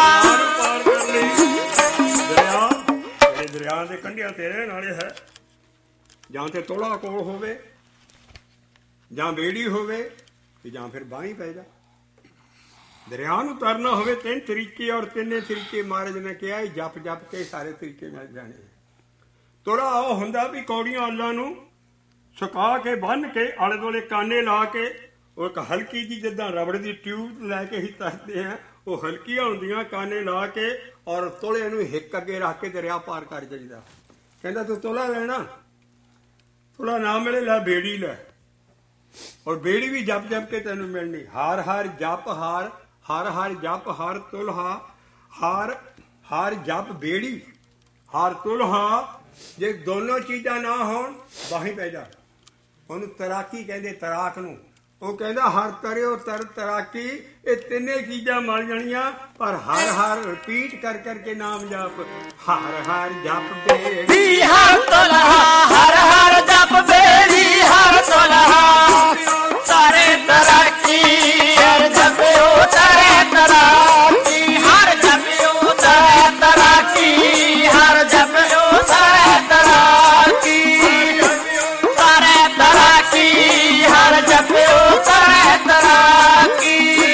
ਦਰਿਆ ਦੇ ਕੰਢਿਆਂ ਤੇ ਰਹਿਣ ਵਾਲੇ ਹੈ। ਜਾਂ ਤੇ ਤੋਲਾ ਕੋਲ ਹੋਵੇ, ਜਾਂ ਬੇੜੀ ਹੋਵੇ, ਤੇ ਜਾਂ ਫਿਰ ਬਾਹੀਂ ਪੈ ਜਾ। ਦਰਿਆ ਨੂੰ ਤਰਨਾ ਹੋਵੇ ਤਿੰਨ ਤਰੀਕੇ ਔਰ ਤਿੰਨੇ ਤਰੀਕੇ ਮਹਾਰਾਜ ਨੇ ਕਿਹਾ ਜਪ ਜਪ ਕੇ ਸਾਰੇ ਤਰੀਕੇ ਮਿਲ ਜਾਣੇ। ਤੋਲਾ ਉਹ ਹੁੰਦਾ ਵੀ ਕੌੜੀਆਂ ਅੱਲਾਂ ਨੂੰ ਸੁਕਾ ਕੇ ਬੰਨ੍ਹ ਕੇ ਆਲੇ ਦੁਆਲੇ ਕਾਨੇ ਲਾ ਕੇ ਉਹ ਇੱਕ ਹਲਕੀ ਜੀ ਜਿੱਦਾਂ ਰਬੜ ਦੀ ਟਿਊਬ ਲੈ ਕੇ ਹੀ ਤਰਦੇ ਆ, ਉਹ ਹਲਕੀਆਂ ਹੁੰਦੀਆਂ ਕਾਨੇ ਲਾ ਕੇ ਔਰ ਤੋਲੇ ਨੂੰ ਹਿੱਕ ਅੱਗੇ ਰੱਖ ਕੇ ਦਰਿਆ ਪਾਰ ਕਰ ਜਾਈਦਾ। ਕਹਿੰਦਾ ਤੂੰ ਤੋਲਾ ਲੈਣਾ, ਤੋਲਾ ਨਾ ਮਿਲੇ ਲੈ ਬੇੜੀ ਲੈ, ਔਰ ਬੇੜੀ ਵੀ ਜਪ ਜਪ ਕੇ ਤੈਨੂੰ ਮਿਲਣੀ। ਹਾਰ ਹਾਰ ਜਪ ਹਾਰ, ਹਰ ਹਰ ਜਪ ਹਰ ਤੁਲਹਾ, ਹਾਰ ਹਾਰ ਜਪ ਬੇੜੀ, ਹਰ ਤੁਲਹਾ, ਜੇ ਦੋਨੋਂ ਚੀਜ਼ਾਂ ਨਾ ਹੋਣ ਬਾਹੀਂ ਪੈ ਜਾ। ਉਹਨੂੰ ਤੈਰਾਕੀ ਕਹਿੰਦੇ, ਤੈਰਾਕ ਨੂੰ। ਉਹ ਕਹਿੰਦਾ ਹਰ ਤਰਿਓ ਤਰ ਤੈਰਾਕੀ, ਇਹ ਤਿੰਨੇ ਚੀਜ਼ਾਂ ਮਿਲ ਜਾਣੀਆਂ, ਪਰ ਹਰ ਹਰ ਰਿਪੀਟ ਕਰ ਕਰਕੇ ਨਾਮ ਜਪ। ਹਰ ਹਰ ਜਪ ਬੇੜੀ ਹਰ ਤੁਲਹਾ, ਹਰ ਹਰ ਜਪ ਬੇੜੀ ਹਰ ਤੁਲਹਾ, ਤਾਰੇ ਤੈਰਾਕੀ ਹਰ ਜਪਿਓ ਤਾਰੇ ਤੈਰਾਕੀ, ਹਰ ਜਪਿਓ ਤਾਰੇ ਤੈਰਾਕੀ, ਹਰ ਜਪਿਓ ਤਾਰੇ ਤੈਰਾਕੀ, ਤਾਰੇ ਤੈਰਾਕੀ, ਹਰ ਜਪਿਓ ਤਾਰੇ ਤੈਰਾਕੀ,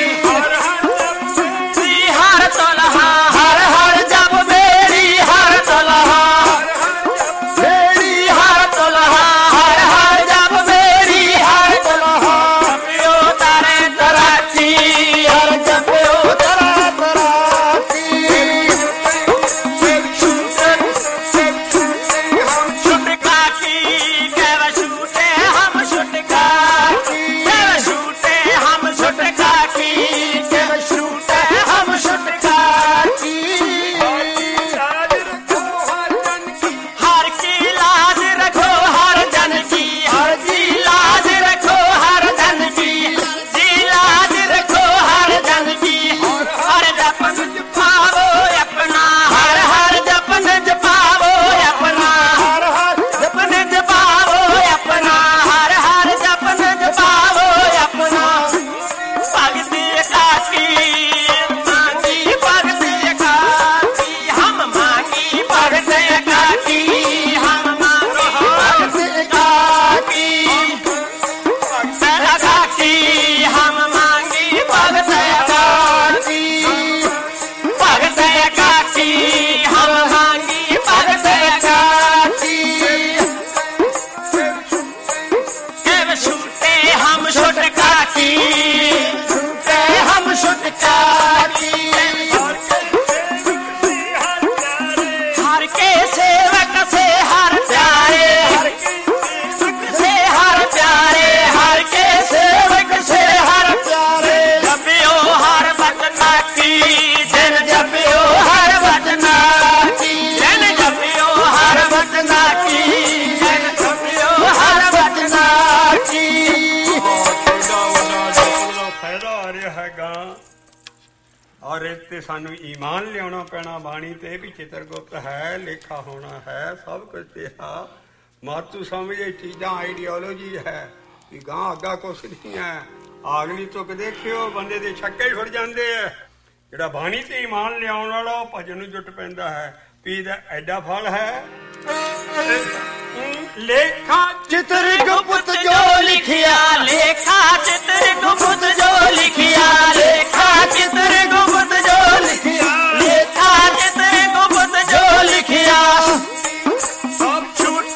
ਹਰ ਤੁਲਹਾ, ਹਰ ਹਰ ਜਪ ਬੇੜੀ ਹਰ ਤੁਲਹਾ, ਬੇੜੀ ਹਰ ਤੁਲਹਾ, ਹਰ ਹਰ ਜਪ ਬੇੜੀ ਹਰ ਤੁਲਹਾ, ਜਪਿਓ ਤਾਰੇ ਤੈਰਾਕੀ, ਹਰ ਜਪਿਓ ਤਾਰੇ ਤੈਰਾਕੀ, ਛੁਟਕਾ ਕੀ ਕਹਿ ਛੂਟੇ ਹਮ ਛੁਟਕਾ, ਕਹਿ ਛੂਟੇ ਹਮ ਛੁਟਕਾ ਕੀ, ਕਹਿ ਛੂਟੇ ਹਮ ਛੁਟਕਾ ਕੀ, हर की लाज रखो हर जन की, हर की लाज रखो हर जन की, जी लाज रखो हर जन की, हर जपन जपावो अपना, हर हर जपन जपावो अपना, हर हर जपन जपावो अपना, हर हर जपन जपावो अपना, भगति एकाकी मांगी भगति एकाकी, हम मांगी भगति एकाकी, हम मांगी भगति एकाकी, भगति एकाकी, हम मांगी भगति एकाकी, भगति एकाकी, हम मांगी भगति एकाकी, केव छूटे हम छुटका की, छूटे हम छुटका की, हर के सेवक से हर प्यारे, हर से हर प्यारे, हर के सेवक से हर प्यारे, जपियो हर वचना की, जिन जपियो हर वचना की, जिन जपियो हर वचना की, जिन जपियो हर वचना की। ਦਾ ਫਾਇਦਾ ਆ ਰਿਹਾ ਹੈਗਾ। ਔਰ ਇਹ ਤੇ ਸਾਨੂੰ ਈਮਾਨ ਲਿਆਉਣਾ ਪੈਣਾ ਬਾਣੀ ਤੇ ਵੀ ਚਿੱਤਰਗੁਪਤ ਹੈ, ਲੇਖਾ ਹੋਣਾ ਹੈ, ਸਭ ਕੁਝ ਤੇਰਾ। ਮਾਤੂ ਸਮਝ ਇਹ ਚੀਜ਼ਾਂ ਆਈਡੀਓਲੋਜੀ ਹੈ ਕਿ ਗਾਂ ਅੱਗਾ ਕੁਛ ਨਹੀਂ ਹੈ। ਆਗਲੀ ਤੁਕ ਦੇਖਿਓ ਬੰਦੇ ਦੇ ਛੱਕੇ ਹੀ ਫੁਰ ਜਾਂਦੇ ਆ। ਜਿਹੜਾ ਬਾਣੀ ਤੇ ਈਮਾਨ ਲਿਆਉਣ ਵਾਲਾ ਉਹ ਭਜਨ ਨੂੰ ਜੁਟ ਪੈਂਦਾ ਹੈ। ਵੀ ਇਹਦਾ ਐਡਾ ਫਲ ਹੈ। ਲੇਖਾ चित्र गुप्त जो लिखिया, लेखा चित्र गुप्त जो लिखिया, लेखा चित्र गुप्त जो लिखिया, लेखा चित्र गुप्त जो लिखिया, सब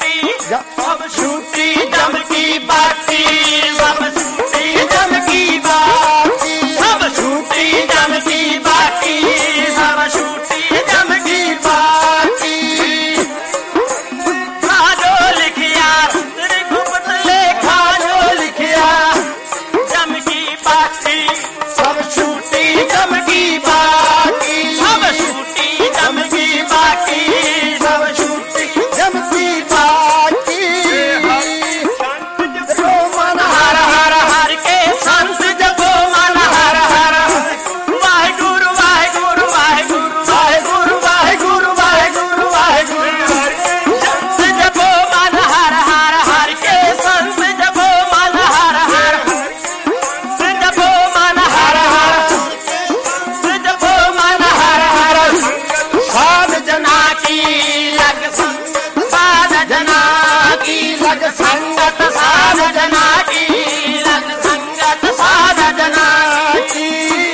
छूटी जम की बाती, सब छूटी जम की बाती, सब छूटी जम की बाती, सब छूटी जम की बाती, जो लिखिया गुप्त लेखा जो लिखिया, जम की बाती, सब छूटी जम की बाती, सब छूटी जम की बाती, सब छूटी जम की बाती, जपो मन हर हर हर के संत जपो मन हर हर, वाहेगुरु वाहेगुरु वाहेगुरु वाहेगुरु वाहेगुरु वाहेगुरु वाहेगुरु, संत जपो मन हर हर हर के संत जपो मन हर हर, जपो मन हर हर, जपो मन हर हर, साध जना की लग संगत, साध जना की लग संगत, साध जना की लग संगत, साध जना की।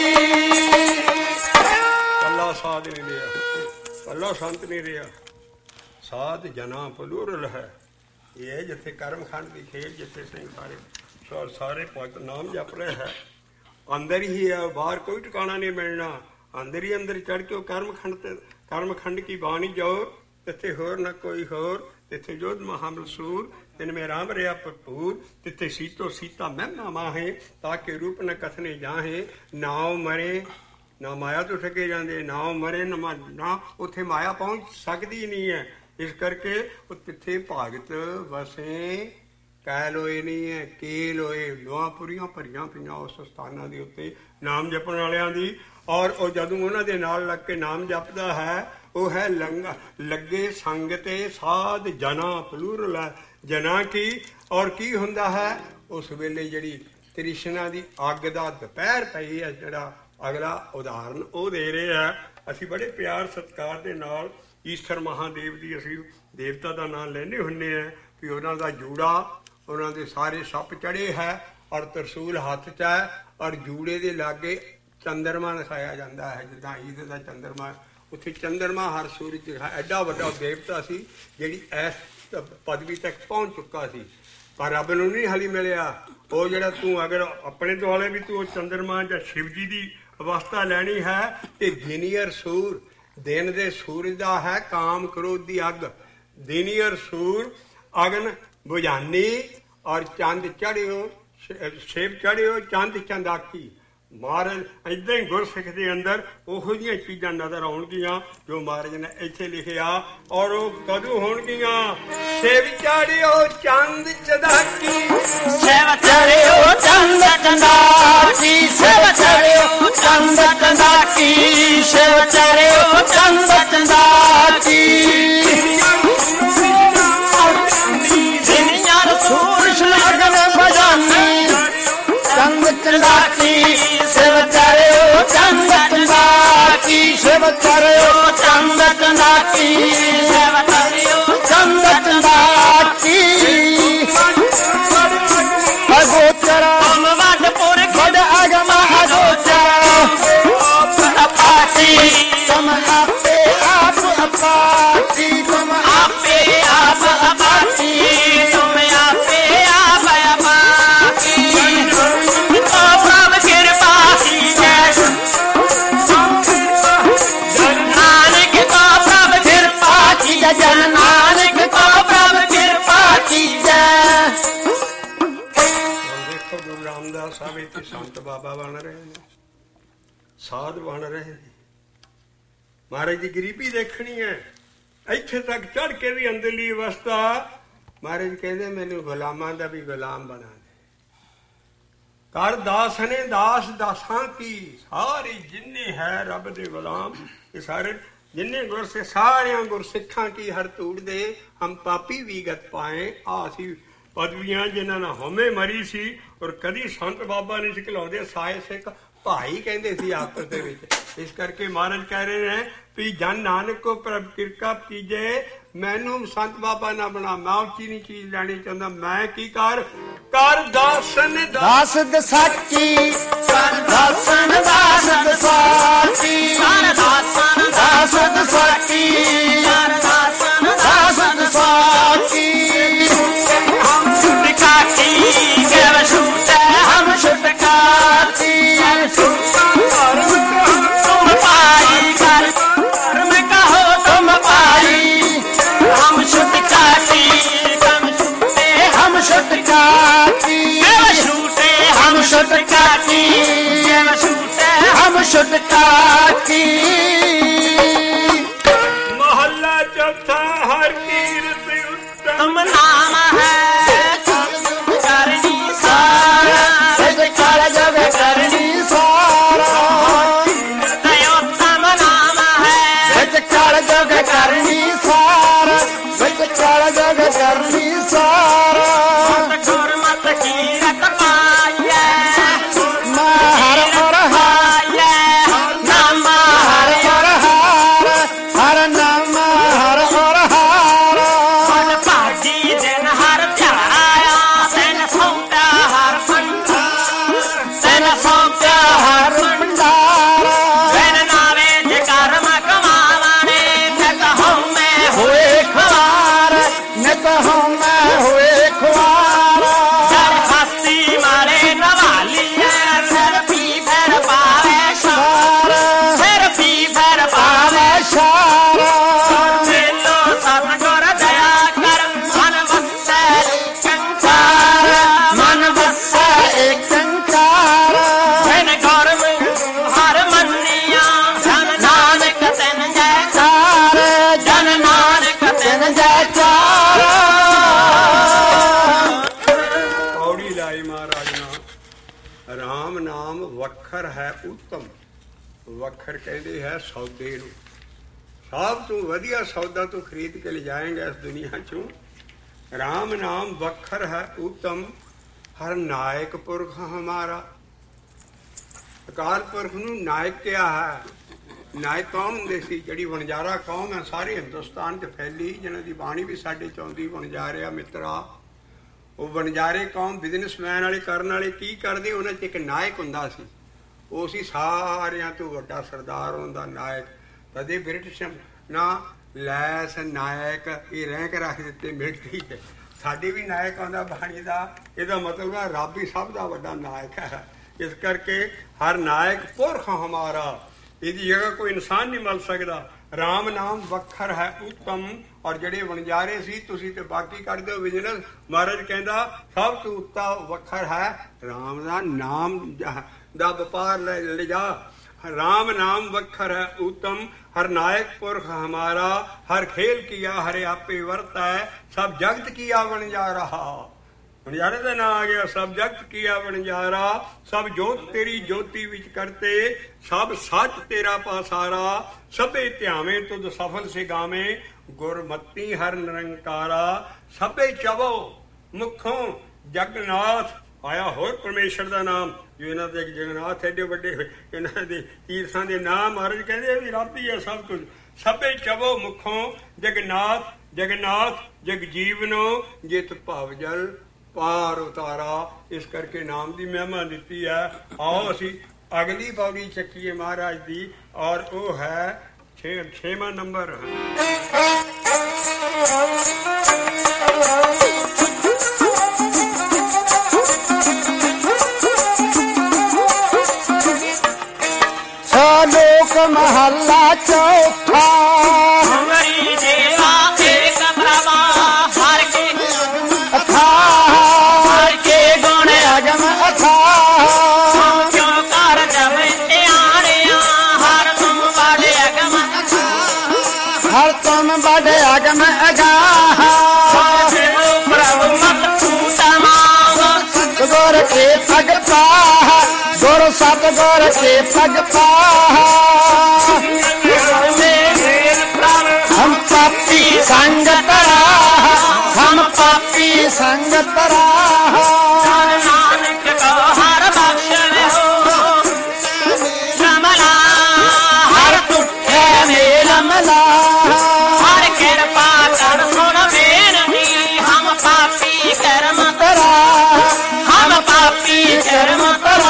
ਕੱਲਾ ਸਾਧ ਨਹੀਂ ਰਿਹਾ, ਕੱਲਾ ਸੰਤ ਨਹੀਂ ਰਿਹਾ। ਸਾਧ ਜਨਾ ਪਲੂਰਲ ਹੈ। ਇਹ ਹੈ ਜਿੱਥੇ ਕਰਮਖੰਡ ਦੀ ਖੇਡ, ਜਿੱਥੇ ਸਿੰਘ ਸਾਰੇ ਭਗਤ ਨਾਮ ਜਪ ਰਹੇ ਹੈ। ਅੰਦਰ ਹੀ ਹੈ, ਬਾਹਰ ਕੋਈ ਟਿਕਾਣਾ ਨਹੀਂ ਮਿਲਣਾ। ਅੰਦਰ ਹੀ ਅੰਦਰ ਚੜ ਕੇ ਕਰਮਖੰਡ ਕੀ ਬਾਣੀ ਜਾਓ, ਤਿੱਥੇ ਹੋਰ ਨਾ ਕੋਈ ਹੋਰ, ਤਿੱਥੇ ਜੋਧ ਮਹਾਮਲਸੂਰ, ਤਿਨ ਮੇ ਰਾਮ ਰਿਆ ਭਰਪੂਰ, ਤਿੱਥੇ ਸੀਤੋ ਸੀਤਾ ਮਹਿਮਾ ਮਾਹੇ, ਤਾਕੇ ਰੂਪ ਨ ਕਥਨੇ ਜਾਹੇ, ਨਾਉ ਮਰੇ ਨਾ ਮਾਇਆ ਤੋਂ ਠੱਗੇ ਜਾਂਦੇ, ਨਾ ਉਹ ਮਰੇ ਨਾ ਉੱਥੇ ਮਾਇਆ ਪਹੁੰਚ ਸਕਦੀ ਨਹੀਂ ਹੈ। ਇਸ ਕਰਕੇ ਉਹ ਤਿੱਥੇ ਭਾਗਤ ਵਸੇ ਕਹਿ ਲੋਏ ਨਹੀਂ ਹੈ, ਕੇ ਲੋਏ ਲੋਹਾਂ ਪੁਰੀਆਂ ਭਰੀਆਂ ਪਈਆਂ ਉਸ ਸਥਾਨਾਂ ਦੇ ਉੱਤੇ ਨਾਮ ਜਪਣ ਵਾਲਿਆਂ ਦੀ। ਔਰ ਉਹ ਜਦੋਂ ਉਹਨਾਂ ਦੇ ਨਾਲ ਲੱਗ ਕੇ ਨਾਮ ਜਪਦਾ ਹੈ, ਉਹ ਹੈ ਲੱਗੇ ਸੰਗ ਤੇ ਸਾਧ ਜਨਾ ਪਲੂਰਲ ਹੈ ਜਨਾ ਕੀ। ਔਰ ਕੀ ਹੁੰਦਾ ਹੈ ਉਸ ਵੇਲੇ ਜਿਹੜੀ ਤ੍ਰਿਸ਼ਨਾ ਦੀ ਅੱਗ ਦਾ ਦੁਪਹਿਰ ਪਈ ਹੈ, ਜਿਹੜਾ ਅਗਲਾ ਉਦਾਹਰਨ ਉਹ ਦੇ ਰਹੇ ਹੈ। ਅਸੀਂ ਬੜੇ ਪਿਆਰ ਸਤਿਕਾਰ ਦੇ ਨਾਲ ਈਸ਼ਰ ਮਹਾਦੇਵ ਦੀ ਅਸੀਂ ਦੇਵਤਾ ਦਾ ਨਾਮ ਲੈਂਦੇ ਹੁੰਦੇ ਹਾਂ ਵੀ ਉਹਨਾਂ ਦਾ ਜੂੜਾ, ਉਹਨਾਂ ਦੇ ਸਾਰੇ ਸੱਪ ਚੜੇ ਹੈ ਔਰ ਤਰਸੂਲ ਹੱਥ 'ਚ ਹੈ ਔਰ ਜੂੜੇ ਦੇ ਲਾਗੇ ਚੰਦਰਮਾ ਦਿਖਾਇਆ ਜਾਂਦਾ ਹੈ, ਜਿੱਦਾਂ ਈਦ ਦਾ ਚੰਦਰਮਾ। ਉੱਥੇ ਚੰਦਰਮਾ ਹਰ ਸੂਰਜ ਦਿਖਾਇਆ। ਐਡਾ ਵੱਡਾ ਦੇਵਤਾ ਸੀ ਜਿਹੜੀ ਇਸ ਪਦਵੀ ਤੱਕ ਪਹੁੰਚ ਚੁੱਕਾ ਸੀ, ਪਰ ਰੱਬ ਨੂੰ ਨਹੀਂ ਹਾਲੀ ਮਿਲਿਆ। ਉਹ ਜਿਹੜਾ ਤੂੰ ਅਗਰ ਆਪਣੇ ਦੁਆਲੇ ਵੀ ਤੂੰ ਚੰਦਰਮਾ ਜਾਂ ਸ਼ਿਵ ਜੀ ਦੀ ਅਵਸਥਾ ਲੈਣੀ ਹੈ ਤੇ ਦਿਨੀਅਰ ਸੂਰ, ਦਿਨ ਦੇ ਸੂਰਜ ਦਾ ਹੈ ਕਾਮ ਕ੍ਰੋਧ ਦੀ ਅੱਗ। ਦਿਨੀਅਰ ਸੂਰ ਅਗਨ ਬੁਝਾਨੀ ਔਰ ਚੰਦ ਚੜਿਓ ਸ਼ਿਵ ਚੜਿਓ ਚੰਦ ਚੰਦਾਕੀ। ਮਹਾਰਾਜ ਏਦਾਂ ਹੀ ਗੁਰਸਿੱਖ ਦੇ ਅੰਦਰ ਉਹੋ ਜਿਹੀਆਂ ਚੀਜ਼ਾਂ ਨਜ਼ਰ ਆਉਣਗੀਆਂ ਜੋ ਮਹਾਰਾਜ ਨੇ ਇੱਥੇ ਲਿਖਿਆ। ਔਰ ਉਹ ਕਦੋਂ ਹੋਣਗੀਆਂ? ਸ਼ਿਵ ਚੜਿਓ ਚੰਦ ਚੰਦਾਕੀ, शिव चढ़ियो चंद चंदाकी, शिव चढ़ियो चंद चंदाकी, शिव चढ़ियो चंद चंदाकी। दुनिया सूरज लगन बजानी चंद चंदाकी, शिव चढ़ियो चंद चंदाकी, शिव चढ़ियो चंद चंदाकी, शिव चढ़ियो चंद चंदाकी। अगोचरा वडपुर खड अगम अगोचरा अपाची, तुम आपे आप अपाची, तुम आपे आप अपाची, तुम आपे आप अपाची। तो प्रभ कृपा कीजे नानक, तो प्रभ कृपा कीजे जन नानक, तो प्रभ कृपा कीजे। ਗੁਰੂ ਰਾਮਦਾਸ ਸਾਹਿਬ ਇੱਥੇ ਸੰਤ ਬਾਬਾ ਬਣ ਰਹੇ ਨੇ, ਸਾਧ ਬਣ ਰਹੇ ਨੇ। ਮਹਾਰਾਜ ਦੀ ਗਰੀਬੀ ਦੇਖਣੀ ਹੈ। ਇੱਥੇ ਤੱਕ ਚੜ ਕੇ ਵੀ ਅੰਦਰਲੀ ਅਵਸਥਾ ਮਹਾਰਾਜ ਕਹਿੰਦੇ ਮੈਨੂੰ ਗੁਲਾਮਾਂ ਦਾ ਵੀ ਗੁਲਾਮ ਬਣਾ ਦੇ। ਕਰ ਦਾਸ ਨੇ ਦਾਸ ਦਾਸਾਂ ਕੀ, ਸਾਰੇ ਜਿੰਨੇ ਹੈ ਰੱਬ ਦੇ ਗੁਲਾਮ, ਇਹ ਸਾਰੇ ਜਿੰਨੇ ਗੁਰਸਿੱਖ ਸਾਰਿਆਂ ਗੁਰਸਿੱਖਾਂ ਕੀ ਹਰ ਧੂੜ ਦੇ ਹਮ ਪਾਪੀ ਵੀਗਤ ਪਾਏ। ਆ ਅਸੀਂ ਪਦਵੀਆਂ ਜਿਨ੍ਹਾਂ ਨਾਲ ਹਉਮੈ ਮਰੀ ਸੀ ਔਰ ਕਦੀ ਸੰਤ ਬਾਬਾ ਨਹੀਂ ਸਿਖਲਾਉਂਦੇ, ਸਾਏ ਸਿੱਖ ਭਾਈ ਕਹਿੰਦੇ ਸੀ ਆਪਸ ਦੇ ਵਿੱਚ। ਇਸ ਕਰਕੇ ਮਹਾਰਾਜ ਕਹਿ ਰਹੇ ਨੇ ਵੀ ਜਨ ਨਾਨਕ ਕੋ ਪ੍ਰਭ ਕਿਰਪਾ ਕੀਜੇ, ਮੈਨੂੰ ਸੰਤ ਬਾਬਾ ਨਾ ਬਣਾ, ਮੈਂ ਉੱਚੀ ਨਹੀਂ ਚੀਜ਼ ਲੈਣੀ ਚਾਹੁੰਦਾ। ਮੈਂ ਕੀ ਕਰ ਦਾਸਨ ਦਾਸ ਦਸਾਕੀ, ਕਰ ਦਾਸਨ ਦਾਸ ਦਸਾਕੀ, ਕਰ ਦਾਸਨ ਦਾਸ ਦਸਾਕੀ, ਕਰ ਦਾਸਨ ਦਾਸ ਦਸਾਕੀ। ਹਮ ਛੁਟਕਾਤੀ ਕਰ ਛੁਟੇ, ਹਮ ਛੁਟਕਾਤੀ तुम पाई, कर कर्म कहो तुम पाई। हम छुटकाती हम छूटे, हम छुटकाती छूटे, हम छुटकाती छूटे, हम छुटकाती। मोहल्ला चौथा हर कीर्त उत्तम नाम है करनी सारा, कर जब करनी सारा। उत्तम नाम है कर जग करनी सारा, कर जग करनी सारा। गुरमत कीरत पाइए हर और हाय, नाम हर और हार, हर नाम हर और हार। भागी दिन हर प्यारा, तैन सौंपा हर भंडार, तैन सौंपा हर भंडार। तैन नावे जे कर्म कमावाने, नित हउमੈ होए खुआर, नित हउमੈ होए खुआर। जर हस्ती मारे नवाली है, सिर पी फिर पावे शार, सिर पी फिर पावे शार। ਵੱਖਰ ਹੈ ਉੱਤਮ। ਵੱਖਰ ਕਹਿੰਦੇ ਹੈ ਸੌਦੇ ਨੂੰ। ਸਭ ਤੋਂ ਵਧੀਆ ਸੌਦਾ ਤੂੰ ਖਰੀਦ ਕੇ ਲਿਜਾਏਂਗਾ ਇਸ ਦੁਨੀਆ ਚੋਂ। ਰਾਮ ਨਾਮ ਵੱਖਰ ਹੈ ਉੱਤਮ, ਹਰ ਨਾਇਕ ਪੁਰਖ ਹਮਾਰਾ। ਅਕਾਲ ਪੁਰਖ ਨੂੰ ਨਾਇਕ ਕਿਹਾ ਹੈ। ਨਾਇਕ ਕੌਣ ਹੁੰਦੇ ਸੀ? ਜਿਹੜੀ ਵਣਜਾਰਾ ਕੌਮ ਹੈ ਸਾਰੇ ਹਿੰਦੁਸਤਾਨ 'ਚ ਫੈਲੀ, ਜਿਹਨਾਂ ਦੀ ਬਾਣੀ ਵੀ ਸਾਡੇ ਚ ਆਉਂਦੀ, ਵਣਜਾਰਿਆ ਮਿੱਤਰਾ। ਉਹ ਵਣਜਾਰੇ ਕੌਮ ਬਿਜ਼ਨਸਮੈਨ ਵਾਲੇ ਕਰਨ ਵਾਲੇ ਕੀ ਕਰਦੇ? ਉਹਨਾਂ 'ਚ ਇੱਕ ਨਾਇਕ ਹੁੰਦਾ ਸੀ, ਉਹ ਸੀ ਸਾਰਿਆਂ ਤੋਂ ਵੱਡਾ ਸਰਦਾਰ, ਹੁੰਦਾ ਨਾਇਕ। ਤਦੇ ਬ੍ਰਿਟਿਸ਼ ਨਾ ਲੈਸ ਨਾਇਕ ਇਹ ਰੈਂਕ ਰੱਖ ਦਿੱਤੇ ਮਿਲਟਰੀ 'ਚ। ਸਾਡੇ ਵੀ ਨਾਇਕ ਆਉਂਦਾ ਬਾਣੀ ਦਾ, ਇਹਦਾ ਮਤਲਬ ਹੈ ਰੱਬ ਹੀ ਸਭ ਦਾ ਵੱਡਾ ਨਾਇਕ ਹੈ। ਇਸ ਕਰਕੇ ਹਰ ਨਾਇਕ ਪੁਰਖ ਹਮਾਰਾ, ਇਹਦੀ ਜਗ੍ਹਾ ਕੋਈ ਇਨਸਾਨ ਨਹੀਂ ਮਿਲ ਸਕਦਾ। ਰਾਮ ਨਾਮ ਵੱਖਰ ਹੈ ਉੱਤਮ। ਔਰ ਜਿਹੜੇ ਵਣਜਾਰੇ ਸੀ, ਤੁਸੀਂ ਤੇ ਬਾਕੀ ਕਰਦੇ ਹੋ ਬਿਜ਼ਨਸ, ਮਹਾਰਾਜ ਕਹਿੰਦਾ ਸਭ ਤੋਂ ਉੱਤਾ ਵੱਖਰ ਹੈ ਰਾਮ ਦਾ ਨਾਮ ਦਾ ਵਪਾਰ ਲਿਜਾ। राम नाम वखर है उत्तम, हर नायक पुरख हमारा, हर खेल किया हरे आपे वर्ता है, सब जगत किया वणजारा। वणजारे का नाम आ गया, सब जगत किया वणजारा, सब जोत तेरी ज्योति विच करते, सब सच तेरा पासारा, सबे ध्यावे तुद सफल से गावे, गुरमती हर निरंकारा, सबे चवो मुखों जगन्नाथ। आया होर परमेश्वर का नाम जो इन्हों के जगन्नाथ एडे वड्डे इन्हों के तीर्थों के नाम महाराज कहते भी रब ही है सब कुछ। सबे चवो मुखों जगन्नाथ, जगन्नाथ जग जीवनो, जित भाव जल पार उतारा। इस करके नाम की महिमा दी है। आओ असी अगली पौड़ी चक्कीए महाराज की, और वो है 6वां नंबर। लोक महला चौथा, हमारी देवा एक प्रभा, हर के अथा हर के गुण अगम अथा, क्यों कर जब आने हर तुम बड़े अगम, हर तुम बड़े अगम अगा, प्रभु मत तमाम, गुर के पग पा, गुर सतगुर के पग पा। हम पापी संग तरा, हम पापी संग तरा, नानक को हर बख्शन हो कमला, हर दुखे मेल मला, हर कृपा कर सुन बेनती, हम पापी कर्म तरा, हम पापी कर्म तरा।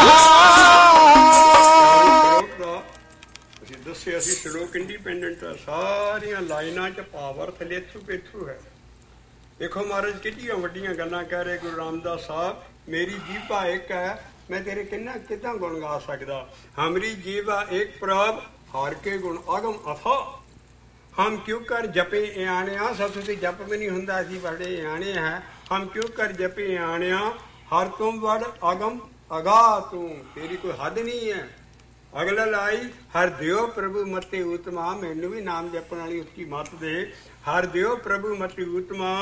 ਦੱਸਿਆ ਸੀ ਸ਼ਲੋਕ ਇੰਡੀਪੈਂਡੈਂਟ ਆ, ਸਾਰੀਆਂ ਲਾਈਨਾਂ 'ਚ ਪਾਵਰ ਥਲੇਥੂ ਪੇਥੂ ਹੈ। ਦੇਖੋ ਮਹਾਰਾਜ ਕਿੰਨੀਆਂ ਵੱਡੀਆਂ ਗੱਲਾਂ ਕਹਿ ਰਹੇ ਗੁਰੂ ਰਾਮਦਾਸ ਸਾਹਿਬ। ਮੇਰੀ ਜੀਭਾ ਇੱਕ ਹੈ, ਮੈਂ ਤੇਰੇ ਕਿੱਦਾਂ ਗੁਣ ਗਾ ਸਕਦਾ। ਹਮਰੀ ਜੀਭਾ ਇੱਕ ਪ੍ਰਭ, ਹਾਰ ਕੇ ਗੁਣ ਅਗਮ ਅਥਾ, ਹਮ ਕਿਉਂ ਕਰ ਜਪੇ ਆਣਿਆ। ਸਭ ਤੋਂ ਜਪ ਵੀ ਨਹੀਂ ਹੁੰਦਾ, ਅਸੀਂ ਬੜੇ ਆਣੇ ਹੈ। ਹਮ ਕਿਉਂ ਕਰ ਜਪੇ ਆਣਿਆ, ਹਰ ਤੁਮ ਵੜ ਅਗਮ ਅਗਾ, ਤੂੰ ਤੇਰੀ ਕੋਈ ਹੱਦ ਨਹੀਂ ਹੈ। ਅਗਲਾ ਲਾਈ ਹਰ ਦਿਓ ਪ੍ਰਭੂ ਮਤੇ ਉਤਮਾ, ਮੈਨੂੰ ਵੀ ਨਾਮ ਜਪਣ ਵਾਲੀ ਉਸकी ਮਤ ਦੇ। ਹਰ ਦਿਓ ਪ੍ਰਭੂ ਮਤੇ ਉਤਮਾ,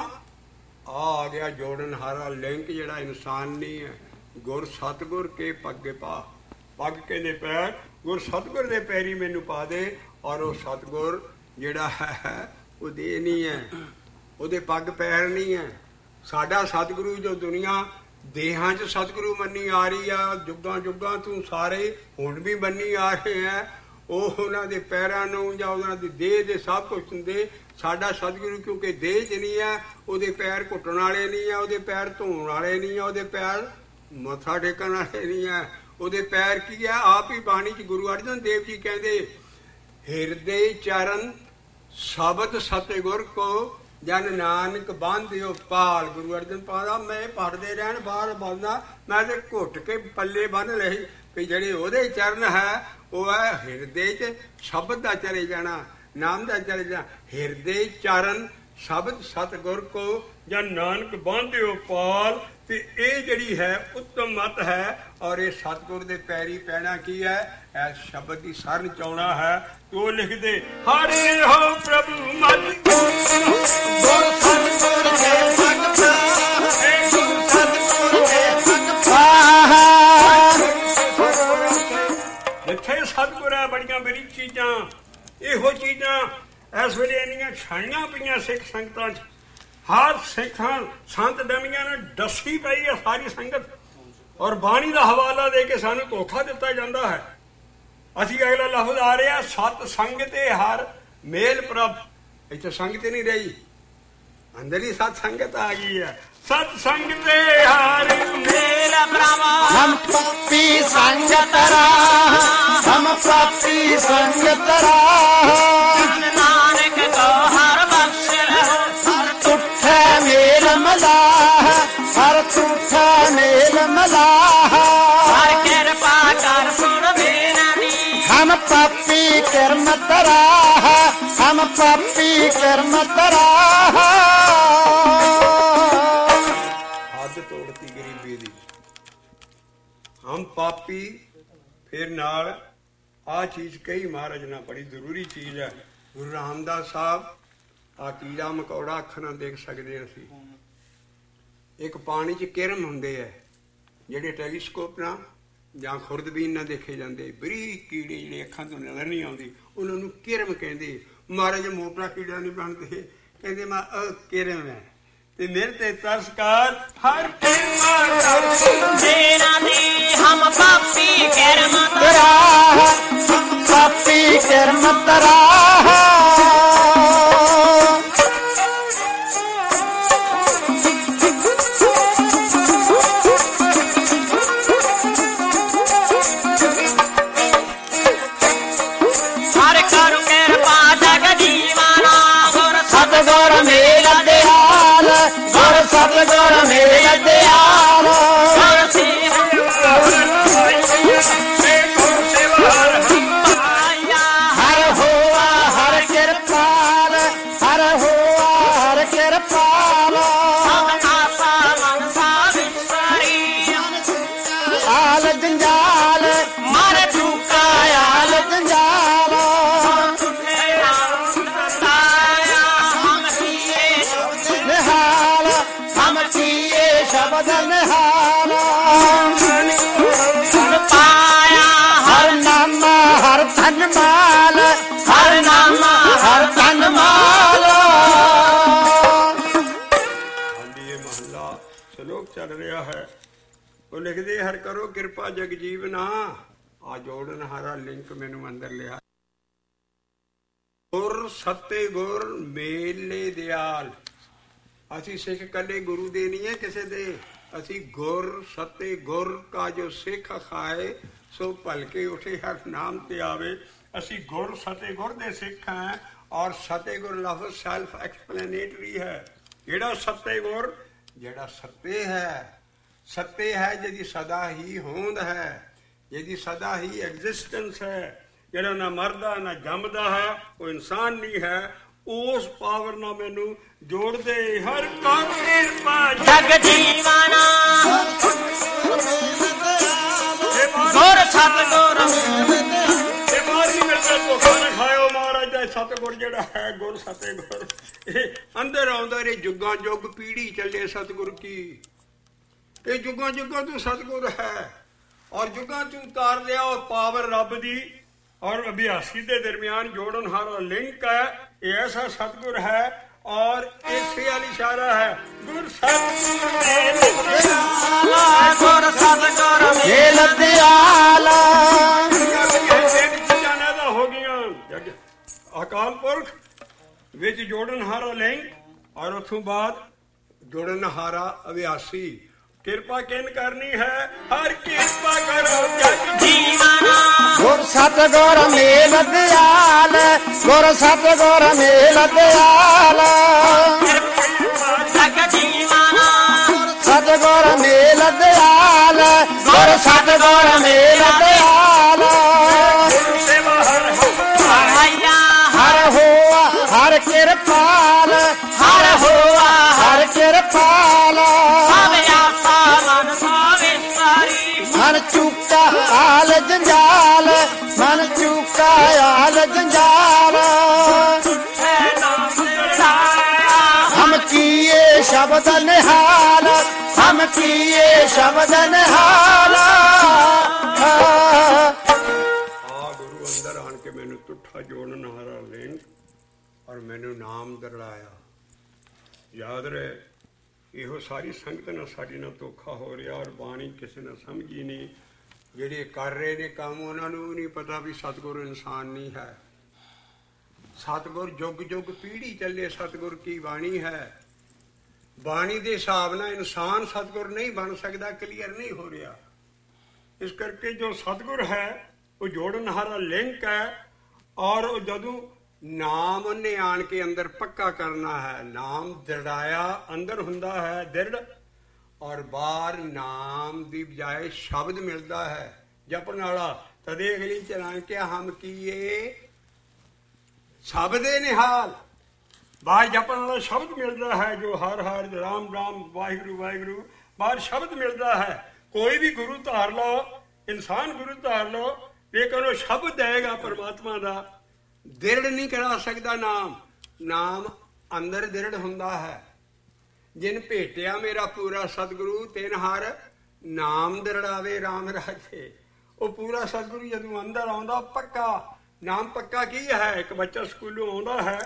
ਆ ਗਿਆ ਜੋੜਨ ਹਾਰਾ ਲਿੰਕ ਜਿਹੜਾ ਇਨਸਾਨ ਨਹੀਂ ਹੈ। ਗੁਰ ਸਤਗੁਰ ਕੇ ਪੱਗੇ ਪਾ, ਪੱਗ ਕਹਿੰਦੇ ਪੈਰ, ਗੁਰ ਸਤਗੁਰ ਦੇ ਪੈਰੀ ਮੈਨੂੰ ਪਾ ਦੇ। ਔਰ ਉਹ ਸਤਗੁਰ ਜਿਹੜਾ ਹੈ ਉਹ ਦੇ ਨਹੀਂ ਹੈ, ਉਹਦੇ ਪੱਗ ਪੈਰ ਨਹੀਂ ਹੈ। ਸਾਡਾ ਸਤਿਗੁਰੂ ਜੋ ਦੁਨੀਆ ਦੇਹਾਂ 'ਚ ਸਤਿਗੁਰੂ ਮੰਨੀ ਆ ਰਹੀ ਆ, ਜੁਗਾਂ ਜੁਗਾਂ ਤੋਂ ਸਾਰੇ ਹੁਣ ਵੀ ਮੰਨੀ ਆ ਰਹੇ ਆ। ਉਹ ਉਹਨਾਂ ਦੇ ਪੈਰਾਂ ਨੂੰ ਜਾਂ ਉਹਨਾਂ ਦੀ ਦੇਹ ਦੇ ਸਭ ਕੁਝ ਹੁੰਦੇ। ਸਾਡਾ ਸਤਿਗੁਰੂ ਕਿਉਂਕਿ ਦੇਹ 'ਚ ਨਹੀਂ ਹੈ, ਉਹਦੇ ਪੈਰ ਘੁੱਟਣ ਵਾਲੇ ਨਹੀਂ ਆ, ਉਹਦੇ ਪੈਰ ਧੋਣ ਵਾਲੇ ਨਹੀਂ ਆ, ਉਹਦੇ ਪੈਰ ਮੱਥਾ ਟੇਕਣ ਵਾਲੇ ਨਹੀਂ ਆ। ਉਹਦੇ ਪੈਰ ਕੀ ਆ? ਆਪ ਹੀ ਬਾਣੀ 'ਚ ਗੁਰੂ ਅਰਜਨ ਦੇਵ ਜੀ ਕਹਿੰਦੇ, ਹਿਰਦੇ ਚਰਨ ਸ਼ਬਦ ਸਤਿਗੁਰ ਕੋ, ਜਨ ਨਾਨਕ ਬਾਂਧਿਓ ਪਾਲ। ਗੁਰੂ ਅਰਜਨ ਪਾਦਾ ਮੈਂ ਪੜਦੇ ਰਹਿਣ ਬਾਹਰ ਬੰਦਾ, ਮੈਂ ਤੇ ਘੁੱਟ ਕੇ ਪੱਲੇ ਬੰਨ ਲਈ ਵੀ ਜਿਹੜੇ ਉਹਦੇ ਚਰਨ ਹੈ ਉਹ ਹੈ ਹਿਰਦੇ 'ਚ ਸ਼ਬਦ ਦਾ ਚਲੇ ਜਾਣਾ, ਨਾਮ ਦਾ ਚਲੇ ਜਾਣਾ। ਹਿਰਦੇ ਚਰਨ ਸ਼ਬਦ ਸਤਿਗੁਰ ਕੋ, ਜਨ ਨਾਨਕ ਬਾਂਧਿਓ ਪਾਲ। ਤੇ ਇਹ ਜਿਹੜੀ ਹੈ ਉੱਤਮ ਮਤ ਹੈ। ਔਰ ਇਹ ਸਤਿਗੁਰ ਦੇ ਪੈਰੀ ਪੈਣਾ ਕੀ ਹੈ? ਇਸ ਸ਼ਬਦ ਦੀ ਸਰਨ ਚਾਉਣਾ ਹੈ। ਤੋ ਲਿਖਦੇ ਹਰਿ ਹੋ ਪ੍ਰਭੂ ਮਤ, ਗੁਰ ਸਤਿਗੁਰ ਦੇ ਪਗ ਪਾ, ਗੁਰ ਸਤਿਗੁਰ ਦੇ ਪਗ ਪਾ। ਸਤਿਗੁਰ ਹੈ ਬੜੀਆਂ ਬਰੀਕ ਚੀਜ਼ਾਂ। ਇਹੋ ਚੀਜ਼ਾਂ ਇਸ ਵੇਲੇ ਇੰਨੀਆਂ ਛਾਈਆਂ ਪਈਆਂ ਸਿੱਖ ਸੰਗਤਾਂ 'ਚ। ਹਰ ਸਿੱਖਾਂ ਸੰਤ ਡਮੀਆਂ ਨੇ ਦੱਸੀ ਪਈ ਹੈ ਸਾਰੀ ਸੰਗਤ, ਔਰ ਬਾਣੀ ਦਾ ਹਵਾਲਾ ਦੇ ਕੇ ਸਾਨੂੰ ਧੋਖਾ ਦਿੱਤਾ ਜਾਂਦਾ ਹੈ। ਅਸੀਂ ਅਗਲਾ ਲਫ਼ਜ਼ ਆ ਰਿਹਾ ਸਤ ਸੰਗ ਤੇ ਹਰ ਮੇਲ ਪ੍ਰਭ। ਇੱਥੇ ਸੰਗਤ ਨਹੀਂ ਰਹੀ, ਅੰਦਰ ਹੀ ਸਤ ਸੰਗਤ ਆ ਗਈ ਹੈ। ਸਤ ਸੰਗ ਤੇ ਹਰ ਮੇਲ ਪ੍ਰਭ। ਹਮ ਪਾਪੀ ਸੰਗਤ ਰਾਹ, ਹਮ ਪਾਪੀ ਸੰਗਤ ਰਾਹ। ਨਾਨਕ ਕੋ ਹਰ ਬਖਸ਼ ਲਹੋ। ਹਰ ਤੁਠੈ ਮੇਲ ਮਲਾਹ, ਹਰ ਤੁਠੈ ਮੇਲ ਮਲਾਹ। ਹਰ ਕਿਰਪਾ ਕਰ ਸੁਣ ਬੇਨਤੀ। ਹਮ ਪਾਪੀ ਕਰਮਤ ਰਾਹ, ਹਮ ਪਾਪੀ ਕਰਮਤ ਰਾਹ। ਹੱਦ ਤੋੜਤੀ ਗਰੀਬੀ ਦੀ। ਹਮ ਪਾਪੀ, ਫਿਰ ਨਾਲ ਆਹ ਚੀਜ਼ ਕਈ ਮਹਾਰਾਜ ਨਾਲ ਬੜੀ ਜ਼ਰੂਰੀ ਚੀਜ਼ ਹੈ। ਗੁਰੂ ਰਾਮਦਾਸ ਸਾਹਿਬ ਆ ਕੀੜਾ ਮਕੌੜਾ ਅੱਖ ਨਾਲ ਦੇਖ ਸਕਦੇ ਹਾਂ ਅਸੀਂ। ਇੱਕ ਪਾਣੀ 'ਚ ਕਿਰਮ ਹੁੰਦੇ ਹੈ ਜਿਹੜੇ ਟੈਲੀਸਕੋਪ ਨਾਲ ਜਾਂ ਖੁਰਦਬੀਨ ਨਾਲ ਦੇਖੇ ਜਾਂਦੇ। ਬਰੀਕ ਕੀੜੇ ਜਿਹੜੇ ਅੱਖਾਂ ਤੋਂ ਨਜ਼ਰ ਨਹੀਂ ਆਉਂਦੀ, ਉਹਨਾਂ ਨੂੰ ਕਿਰਮ ਕਹਿੰਦੇ। ਮਹਾਰਾਜ ਮੋਟਾ ਕੀੜਾ ਨਹੀਂ ਬਣਦੇ, ਕਹਿੰਦੇ ਮੈਂ ਕਿਰਮ ਹੈ। ਤੇ ਮੇਰੇ ਤੇ ਤਰਸ ਕਰ ਹਰ ਬੇਨਤੀ। ਹਮ ਪਾਪੀ ਕਰਮਤ ਰਾਹ, ਹਮ ਪਾਪੀ ਕਰਮਤ ਰਾਹ। ਹਰ ਕਰੁ ਕਿਰਪਾ ਜਗ ਜੀਵਨਾ। ਗੁਰ ਸਤਿਗੁਰ ਮੇਲ ਦਿਆਲ, ਗੁਰ ਸਤਿਗੁਰ ਮੇਲ ਦਿਆਲ। ਗੁਰ ਸੇਵਾ ਹਰ ਹੋਆ ਹਰ ਕਿਰਪਾਲ, ਹਰ ਹੋਆ ਹਰ ਕਿਰਪਾਲ। ਸਭ ਆਸਾ ਮਨਸਾ ਵਿਸਰੀ। ਆਲ ਜੰਜਾਲ, ਮਰ ਚੁਕਾ ਆਲ ਜੰਜਾਲ। ਹਮ ਕੀਏ ਨਿਹਾਲ, ਹਮ ਕੀਏ ਸ਼ਬਦ ਨਿਹਾਲ। ਪਾਇਆ। ਹਰ ਨਾਮ ਹਰ ਧਨ ਮਾਲ, ਹਰ ਨਾਮ ਹਰ ਧਨ ਮਾਲ। ਹਾਂਜੀ ਇਹ ਮਹੱਲਾ ਸ਼ਲੋਕ ਚੱਲ ਰਿਹਾ ਹੈ। ਉਹ ਲਿਖਦੇ ਹਰ ਕਰੋ ਕਿਰਪਾ ਜਗ ਜੀਵਨਾ। ਆ ਜੋੜਨ ਹਾਰਾ ਲਿੰਕ ਮੈਨੂੰ ਅੰਦਰ ਲਿਆ। ਗੁਰ ਸਤੇ ਗੁਰ ਮੇਲੇ ਦਿਆਲ। ਅਸੀਂ ਸਿੱਖ ਕੱਲੇ ਗੁਰੂ ਦੇ ਨਹੀਂ ਹੈ ਕਿਸੇ ਦੇ। ਅਸੀਂ ਗੁਰ ਸਤੇ ਗੁਰ ਕਾ ਜੋ ਸਿੱਖ ਖਾਏ ਸੋ ਭਲਕੇ ਉਠੇ ਹਰ ਨਾਮ ਤੇ ਆਵੇ। ਅਸੀਂ ਗੁਰ ਸਤੇ ਗੁਰ ਦੇ ਸਿੱਖ ਹਾਂ। ਔਰ ਸਤੇ ਗੁਰ ਲਫ਼ਜ਼ ਸੈਲਫ ਐਕਸਪਲੇਨੇਟਰੀ ਹੈ। ਜਿਹੜਾ ਸਤੇ ਗੁਰ, ਜਿਹੜਾ ਸਤੇ ਹੈ, ਸਤੇ ਹੈ ਜਿਹਦੀ ਸਦਾ ਹੀ ਹੋਂਦ ਹੈ, ਜਿਹਦੀ ਸਦਾ ਹੀ ਐਗਜ਼ਿਸਟੈਂਸ ਹੈ, ਜਿਹੜਾ ਨਾ ਮਰਦਾ ਨਾ ਜੰਮਦਾ ਹੈ, ਉਹ ਇਨਸਾਨ ਨਹੀਂ ਹੈ। ਉਸ ਪਾਵਰ ਨਾਲ ਮੈਨੂੰ ਜੋੜਦੇ ਹਰ ਕਰ ਕਿਰਪਾ ਜਗ ਜੀਵਨਾ। ਗੁਰ ਸਤਿਗੁਰ ਇਹ ਮਾਰ ਨਹੀਂ ਮਿਲਦਾ ਧੋਖਾ ਨਾ ਖਾਇਓ। ਮਹਾਰਾਜ ਦਾ ਸਤਿਗੁਰ ਜਿਹੜਾ ਹੈ ਗੁਰ ਸਤਿਗੁਰ, ਇਹ ਅੰਦਰ ਆਉਂਦਾ ਰੇ ਜੁਗਾਂ ਜੁਗ ਪੀੜੀ ਚੱਲੇ ਸਤਿਗੁਰ ਕੀ। ਇਹ ਜੁਗਾਂ ਜੁਗਾਂ ਤੋਂ ਸਤਿਗੁਰ ਹੈ ਔਰ ਜੁਗਾਂ ਤੋਂ ਉਤਾਰ ਲਿਆ ਉਹ ਪਾਵਰ ਰੱਬ ਦੀ ਔਰ ਅਭਿਆਸੀ ਦੇ ਦਰਮਿਆਨ ਜੋੜਨ ਹਾਰਾ ਲਿੰਕ ਹੈ। ਇਹ ਐਸਾ ਸਤਿਗੁਰ ਹੈ ਔਰ ਇਸੇ ਵਾਲੀ ਇਸ਼ਾਰਾ ਹੈ ਗੁਰ ਸਤਿਗੁਰ ਗੁਰ ਸਤਿਗੁਰ ਮੇਲ ਦਿਆਲ। ਚੀਜ਼ਾਂ ਪੈਦਾ ਹੋ ਗਈਆਂ। ਅਕਾਲ ਪੁਰਖ ਵਿੱਚ ਜੋੜਨ ਹਾਰਾ ਲਿੰਕ ਔਰ ਉਥੋਂ ਬਾਅਦ ਜੋੜਨ ਹਾਰਾ ਅਭਿਆਸੀ। ਕਿਰਪਾ ਕਿਨ ਕਰਨੀ ਹੈ ਹਰ ਕਿਰਪਾ ਕਰੋ ਜਗ ਜੀਵਨਾ। ਗੁਰ ਸਤਿਗੁਰ ਮੇਲ ਦਿਆਲ, ਗੁਰ ਸਤਿਗੁਰ ਮੇਲ ਦਿਆਲ। ਜਗ ਜੀਵਨਾ। ਸਤਿਗੁਰ ਮੇਲ ਦਿਆਲ, ਗੁਰ ਸਤਿਗੁਰ ਮੇਲ ਦਿਆਲ। ਸੇਵਾ ਹਰ ਹੋਆ ਹਰ ਕਿਰਪਾਲ, ਹਰ ਹੋਆ ਹਰ ਕਿਰਪਾਲ। ਸਭ ਆਸਾ ਮਨਸਾ ਵਿਸਰੀ। ਮਨ ਚੁੱਕਾ ਆਲ ਜੰਜਾਲ, ਮਨ ਚੁੱਕਾ ਆਲ ਜੰਜਾਲ। ਹਮ ਕੀਏ ਸ਼ਬਦ ਨਿਹਾਲ, ਹਮ ਕੀਏ ਸ਼ਬਦ ਨਿਹਾਲ। ਆ ਗੁਰੂ ਔਰ ਮੈਨੂੰ ਨਾਮ ਦਰੜਾਇਆ। ਯਾਦ ਰਹੇ, ਇਹੋ ਸਾਰੀ ਸੰਗਤ ਨਾਲ ਸਾਡੀ ਨਾਲ ਧੋਖਾ ਹੋ ਰਿਹਾ, ਔਰ ਬਾਣੀ ਕਿਸੇ ਨੇ ਸਮਝੀ ਨਹੀਂ। ਜਿਹੜੇ ਕਰ ਰਹੇ ਨੇ ਕੰਮ ਉਹਨਾਂ ਨੂੰ ਵੀ ਨਹੀਂ ਪਤਾ ਵੀ ਸਤਿਗੁਰ ਇਨਸਾਨ ਨਹੀਂ ਹੈ। ਸਤਿਗੁਰ ਜੁਗ ਜੁਗ ਪੀੜ੍ਹੀ ਚੱਲੇ, ਸਤਿਗੁਰ ਕੀ ਬਾਣੀ ਹੈ। ਬਾਣੀ ਦੇ ਹਿਸਾਬ ਨਾਲ ਇਨਸਾਨ ਸਤਿਗੁਰ ਨਹੀਂ ਬਣ ਸਕਦਾ, ਕਲੀਅਰ ਨਹੀਂ ਹੋ ਰਿਹਾ। ਇਸ ਕਰਕੇ ਜੋ ਸਤਿਗੁਰ ਹੈ ਉਹ ਜੋੜਨਹਾਰਾ ਲਿੰਕ ਹੈ, ਔਰ ਉਹ ਜਦੋਂ ਨਾਮ ਉਹਨੇ ਆਣ ਕੇ ਅੰਦਰ ਪੱਕਾ ਕਰਨਾ ਹੈ। ਨਾਮ ਦ੍ਰਿੜਾਇਆ ਅੰਦਰ ਹੁੰਦਾ ਹੈ ਦ੍ਰਿੜ, ਔਰ ਬਾਹਰ ਨਾਮ ਦੀ ਬਜਾਏ ਸ਼ਬਦ ਮਿਲਦਾ ਹੈ ਜਪਣ ਵਾਲਾ। ਤਦੇ ਅਗਲੀ ਚਲਾਂ ਕੇ ਹਮ ਕੀਏ ਸ਼ਬਦੇ ਨਿਹਾਲ, ਬਾਹਰ ਜਪਣ ਵਾਲਾ ਸ਼ਬਦ ਮਿਲਦਾ ਹੈ ਜੋ ਹਰ ਹਰ ਰਾਮ ਰਾਮ ਵਾਹਿਗੁਰੂ ਵਾਹਿਗੁਰੂ, ਬਾਹਰ ਸ਼ਬਦ ਮਿਲਦਾ ਹੈ। ਕੋਈ ਵੀ ਗੁਰੂ ਧਾਰ ਲਓ, ਇਨਸਾਨ ਗੁਰੂ ਧਾਰ ਲਓ, ਲੇਕਿਨ ਉਹ ਸ਼ਬਦ ਦੇਗਾ ਪਰਮਾਤਮਾ ਦਾ। ਦ੍ਰਿੜ ਨਹੀਂ ਕਰਾ ਸਕਦਾ ਨਾਮ, ਨਾਮ ਅੰਦਰ ਦ੍ਰਿੜ ਹੁੰਦਾ ਹੈ। ਜਿਨ ਭੇਟਿਆ ਮੇਰਾ ਪੂਰਾ ਸਤਿਗੁਰੂ ਤਿਨ ਹਰ ਨਾਮ ਦ੍ਰਿੜਾਵੇ ਰਾਮ ਰਾਜੇ। ਉਹ ਪੂਰਾ ਸਤਿਗੁਰੂ ਜਦੋਂ ਅੰਦਰ ਆਉਂਦਾ ਪੱਕਾ ਨਾਮ। ਪੱਕਾ ਕੀ ਹੈ? ਇੱਕ ਬੱਚਾ ਸਕੂਲੋਂ ਆਉਂਦਾ ਹੈ,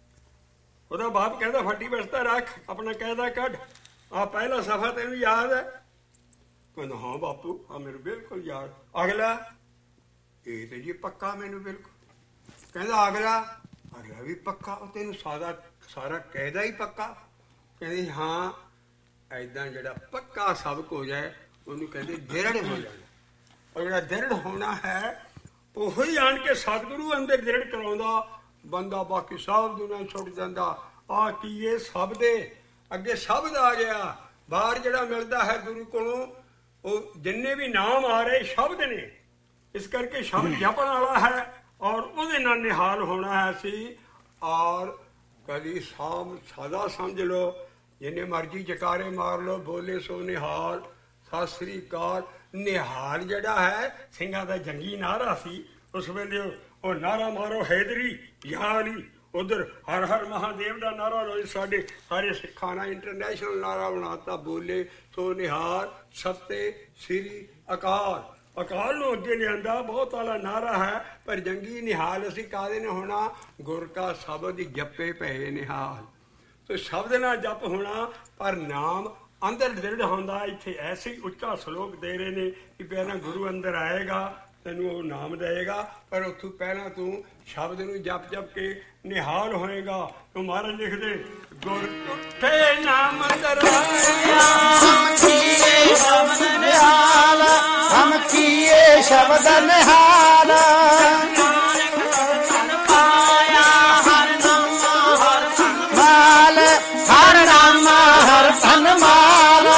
ਉਹਦਾ ਬਾਪ ਕਹਿੰਦਾ ਫੱਟੀ ਬਸਤਾ ਰੱਖ, ਆਪਣਾ ਕਾਇਦਾ ਕੱਢ, ਆ ਪਹਿਲਾ ਸਫਾ ਤੈਨੂੰ ਯਾਦ ਹੈ? ਕਹਿੰਦਾ ਹਾਂ ਬਾਪੂ, ਆ ਮੈਨੂੰ ਬਿਲਕੁਲ ਯਾਦ। ਅਗਲਾ, ਇਹ ਤੇ ਜੀ ਪੱਕਾ ਮੈਨੂੰ ਬਿਲਕੁਲ। ਕਹਿੰਦਾ ਅਗਲਾ ਵੀ ਪੱਕਾ, ਉਹ ਤੈਨੂੰ ਸਾਰਾ ਕਾਇਦਾ ਹੀ ਪੱਕਾ? ਕਹਿੰਦੇ ਹਾਂ। ਏਦਾਂ ਜਿਹੜਾ ਪੱਕਾ ਸਬਕ ਹੋ ਜਾਏ ਉਹਨੂੰ ਕਹਿੰਦੇ ਦ੍ਰਿੜ ਹੋ ਜਾਣਾ। ਔਰ ਜਿਹੜਾ ਦ੍ਰਿੜ ਹੋਣਾ ਹੈ ਉਹੋ ਹੀ ਆਣ ਕੇ ਸਤਿਗੁਰੂ ਅੰਦਰ ਦ੍ਰਿੜ ਕਰਾਉਂਦਾ ਬੰਦਾ, ਬਾਕੀ ਸਭ ਦੁਨੀਆ ਛੁੱਟ ਜਾਂਦਾ। ਆ ਕੀ ਇਹ ਸ਼ਬਦ ਅੱਗੇ ਸ਼ਬਦ ਆ ਗਿਆ। ਬਾਹਰ ਜਿਹੜਾ ਮਿਲਦਾ ਹੈ ਗੁਰੂ ਕੋਲੋਂ, ਉਹ ਜਿੰਨੇ ਵੀ ਨਾਮ ਆ ਰਹੇ ਸ਼ਬਦ ਨੇ। ਇਸ ਕਰਕੇ ਸ਼ਬਦ ਜਪਣ ਵਾਲਾ ਹੈ, ਔਰ ਉਹਦੇ ਨਾਲ ਨਿਹਾਲ ਹੋਣਾ ਹੈ ਅਸੀਂ। ਔਰ ਕਦੀ ਸਦਾ ਸਮਝ ਲਓ, ਜਿੰਨੇ ਮਰਜੀ ਜਕਾਰੇ ਮਾਰ ਲਓ, ਬੋਲੇ ਸੋ ਨਿਹਾਲ, ਸਤਿ ਸ੍ਰੀ ਅਕਾਲ। ਨਿਹਾਲ ਜਿਹੜਾ ਹੈ ਸਿੰਘਾਂ ਦਾ ਜੰਗੀ ਨਾਅਰਾ ਸੀ ਉਸ ਵੇਲੇ। ਉਹ ਨਾਅਰਾ ਮਾਰੋ ਹੈਦਰੀ ਯਾ ਅਲੀ, ਉਧਰ ਹਰ ਹਰ ਮਹਾਦੇਵ ਦਾ ਨਾਅਰਾ ਲੋ। ਸਾਡੇ ਸਾਰੇ ਸਿੱਖਾਂ ਨੇ ਇੰਟਰਨੈਸ਼ਨਲ ਨਾਅਰਾ ਬਣਾਤਾ, ਬੋਲੇ ਸੋ ਨਿਹਾਲ ਸਤਿ ਸ੍ਰੀ ਅਕਾਲ। ਅਕਾਲ ਨੂੰ ਅੱਗੇ ਲਿਆਂਦਾ, ਬਹੁਤ ਆਲਾ ਨਾਅਰਾ ਹੈ। ਪਰ ਜੰਗੀ ਨਿਹਾਲ ਅਸੀਂ ਕਾਹਦੇ ਨੇ ਹੋਣਾ? ਗੁਰ ਕਾ ਸ਼ਬਦ ਜਪੇ ਪਏ ਨਿਹਾਲ। ਤੇ ਸ਼ਬਦ ਨਾਲ ਜਪ ਹੋਣਾ, ਪਰ ਨਾਮ ਅੰਦਰ ਦ੍ਰਿੜ ਹੁੰਦਾ। ਇੱਥੇ ਐਸੇ ਹੀ ਉੱਚਾ ਸ਼ਲੋਕ ਦੇ ਰਹੇ ਨੇ ਕਿ ਪਹਿਲਾਂ ਗੁਰੂ ਅੰਦਰ ਆਏਗਾ, ਤੈਨੂੰ ਉਹ ਨਾਮ ਦੇਏਗਾ, ਪਰ ਉੱਥੋਂ ਪਹਿਲਾਂ ਤੂੰ ਸ਼ਬਦ ਨੂੰ ਜਪ ਜਪ ਕੇ ਨਿਹਾਲ ਹੋਏਗਾ। ਤੂੰ ਮਹਾਰਾਜ ਲਿਖਦੇ, ਗੁਰ ਉੱਠੇ ਨਾਮ ਦਰਾਇਆ, ਹਮ ਕੀਏ ਸ਼ਬਦ ਨਿਹਾਲ, ਹਮ ਕੀਏ ਸ਼ਬਦ ਨਿਹਾਲ। ਹਰ ਨਾਮ ਹਰ ਧਨ ਮਾਲ।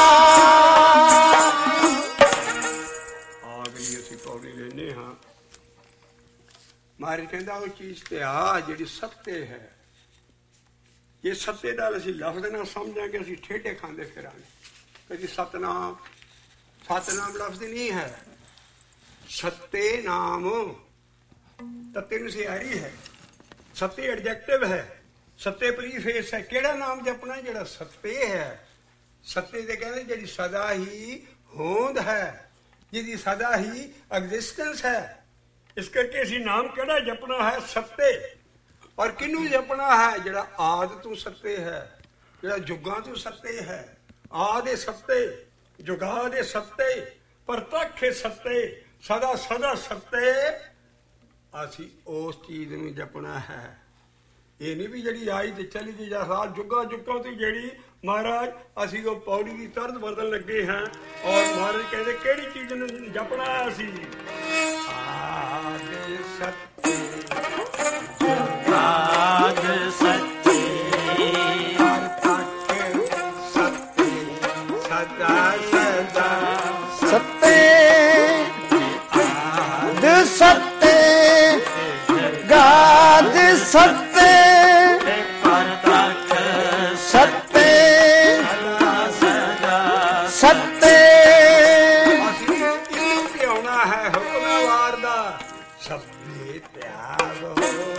ਆ ਗਈ ਅਸੀਂ ਪੌੜੀ ਲੈਨੇ ਹਾਂ। ਮਹਾਰਾਜ ਕਹਿੰਦਾ ਉਹ ਚੀਜ਼ ਤੇ ਆ ਜਿਹੜੀ ਸੱਤੇ ਹੈ। ਜੇ ਸੱਤੇ ਨਾਲ ਅਸੀਂ ਲਫ਼ਜ਼ ਨਾ ਸਮਝਾਂਗੇ ਅਸੀਂ ਠੇਡੇ ਖਾਂਦੇ ਫਿਰਾਂਗੇ। ਕਦੀ ਸਤਨਾਮ ਲਫ਼ਜ਼ ਨਹੀਂ ਹੈ। ਸੱਤੇ ਨਾਮ ਤੱਤੇ ਨੂੰ ਸਿਆਰੀ ਹੈ, ਸੱਤੇ ਐਡਜੈਕਟਿਵ ਹੈ, ਸੱਤੇ ਪ੍ਰੀਫੇਸ ਹੈ। ਕਿਹੜਾ ਨਾਮ ਜਪਣਾ? ਜਿਹੜਾ ਸੱਤੇ ਹੈ। ਸੱਤੇ ਦੇ ਕਹਿੰਦੇ ਜਿਹੜੀ ਸਦਾ ਹੀ ਹੋਂਦ ਹੈ, ਜਿਹਦੀ ਸਦਾ ਹੀ ਐਗਜ਼ਿਸਟੈਂਸ ਹੈ। ਇਸ ਕਰਕੇ ਅਸੀਂ ਨਾਮ ਕਿਹੜਾ ਜਪਣਾ ਹੈ? ਸੱਤੇ। ਔਰ ਕਿਹਨੂੰ ਜਪਣਾ ਹੈ? ਜਿਹੜਾ ਆਦਿ ਤੋਂ ਸੱਤੇ ਹੈ, ਜਿਹੜਾ ਜੁਗਾਂ ਤੋਂ ਸੱਤੇ ਹੈ। ਆਦਿ ਸੱਤੇ, ਜੁਗਾ ਦੇ ਸੱਤੇ, ਪ੍ਰਤੱਖ ਸੱਤੇ, ਸਦਾ ਸਦਾ ਸੱਤੇ। ਅਸੀਂ ਉਸ ਚੀਜ਼ ਨੂੰ ਜਪਣਾ ਹੈ। ਇਹ ਨਹੀਂ ਵੀ ਜਿਹੜੀ ਆਈ ਤੇ ਚਲੀ ਗਈ ਜਾਂ ਸਾਲ ਜੁਗਾਂ ਤੋਂ ਜਿਹੜੀ ਮਹਾਰਾਜ ਅਸੀਂ ਉਹ ਪੌੜੀ ਦੀ ਤਰਦ ਬਦਲਣ ਲੱਗੇ ਹਾਂ। ਔਰ ਮਹਾਰਾਜ ਕਹਿੰਦੇ ਕਿਹੜੀ ਚੀਜ਼ ਨੂੰ ਜਪਣਾ ਅਸੀਂ? ਆਦਿ ਸੱਤੇ, ਜੁਗਾਦ ਸੱਚੇ, ਸੱਤੇ, ਸਦਾ ਸਦਾ ਸੱਤੇ ਦ ਸੱਤੇ ਗਾਦ ਸੱਤੇ ਪਰਤੱਖ ਸੱਤੇ ਸਦਾ ਸੱਤੇ। ਅਸੀਂ ਕਿਹਨੂੰ ਧਿਆਉਣਾ ਹੈ? ਹੁਕਮਵਾਰ ਦਾ। ਸਭੇ ਤਿਆਗੋ,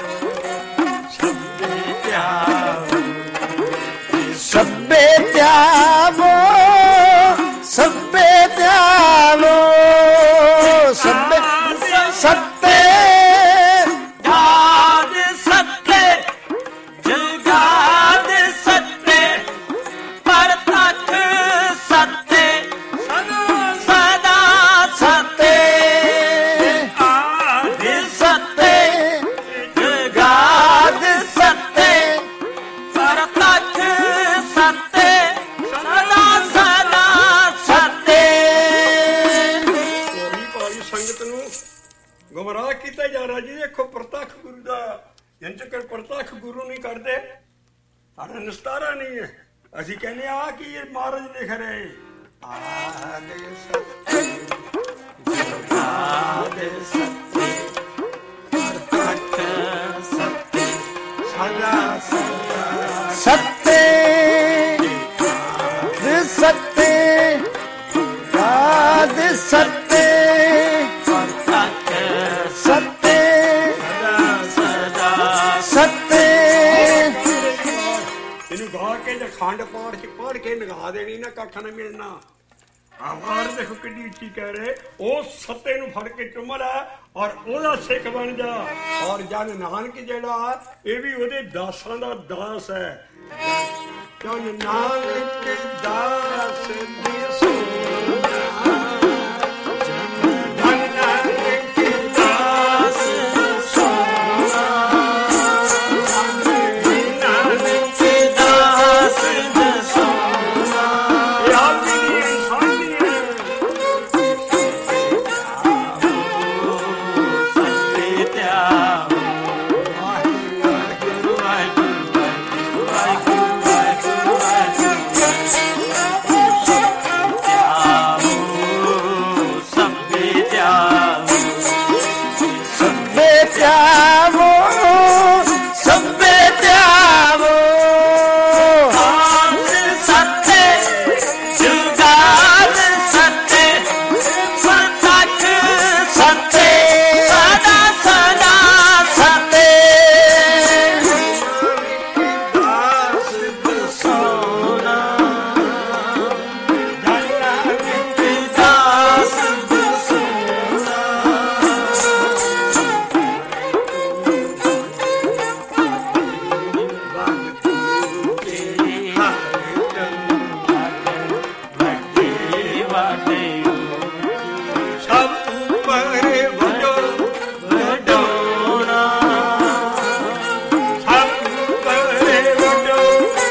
ਸਭੇ ਤਿਆਗੋ, ਸਭੇ ਤਿਆਗੋ, ਸਭੇ ਤਿਆਗੋ, ਸਭੇ ਸੱਤੇ ਗਾਦ ਸੱਤੇ ਨਹੀਂ ਕਰਦੇ? ਸਾਡਾ ਨਿਸਤਾਰਾ ਨਹੀਂ ਹੈ। ਅਸੀਂ ਕਹਿੰਦੇ ਆ ਕਿ ਇਹ ਮਹਾਰਾਜ ਲਿਖ ਰਹੇ ਆਦੇ ਸੱਚੇ ਜੁਗਾਦ ਸੱਚੇ ਪ੍ਰਤੱਖ ਸੱਚੇ ਸਦਾ ਸਦਾ ਸੱਤੇ ਸੱਤੇ ਜੁਗਾਦ ਸੱਤੇ ਪ੍ਰਤੱਖ ਸੱਤੇ ਸਦਾ ਸੱਤੇ। ਇਹਨੂੰ ਗਾ ਕੇ ਜਾਂ ਖੰਡ ਪਾਠ ਚ ਪੜ ਕੇ ਲਗਾ ਦੇਣੀ ਨਾ, ਕੱਖ ਨਾ ਮਿਲਣਾ। ਆਵਾਜ਼ ਦੇਖੋ ਕਿੰਨੀ ਉੱਚੀ ਕਹਿ ਰਹੇ, ਉਹ ਸੱਤੇ ਨੂੰ ਫੜ ਕੇ ਚੁੰਮ ਲੈ ਔਰ ਉਹਦਾ ਸਿੱਖ ਬਣ ਜਾ। ਔਰ ਜਨ ਨਾਨਕ ਜਿਹੜਾ ਇਹ ਵੀ ਉਹਦੇ ਦਾਸਾਂ ਦਾ ਦਾਸ ਹੈ। ਜਨ ਨਾਨਕ ਦਾਸ ਦੀ ਸੋਨਾ, ਜਨ ਨਾਨਕ ਦਾਸ ਦੀ ਸੋਨਾ, ਨਾਨਕ ਦਾਸ ਦੀ ਸੋਨਾ। ਯਾਦ ਵੀ ਨਹੀਂ ਇਨਸਾਨ ਨਹੀਂ ਹੈ। ਸੱਤੇ ਧਿਆਵੋ ਵਾਹਿਗੁਰੂ ਵਾਹਿਗੁਰੂ ਵਾਹਿਗੁਰੂ ਧਿਆਵੋ ਸੱਤੇ ਧਿਆਵੋ ਸੱਬੇ ਧਿਆਵੋ ਸੱਬੇ ਧਿਆਵੋ ਸੱਤੇ ਜੁਗਾਦ ਸੱਤੇ ਪ੍ਰਤੱਖ ਸੱਤੇ ਸਦਾ ਸਦਾ ਸੱਤੇ ਦਾਸ ਦੀ ਸੋਨਾ ਜਨ ਨਾਨਕ ਦਾਸ ਦੀ ਸੋਨਾ ਤੇਰੀ ਵੱਡੇ ਵੱਡੇ ਸਭ ਉੱਪਰ ਵੱਡੋ ਵਡੋਣਾ ਸਭ ਉੱਪਰ ਵੱਡੋ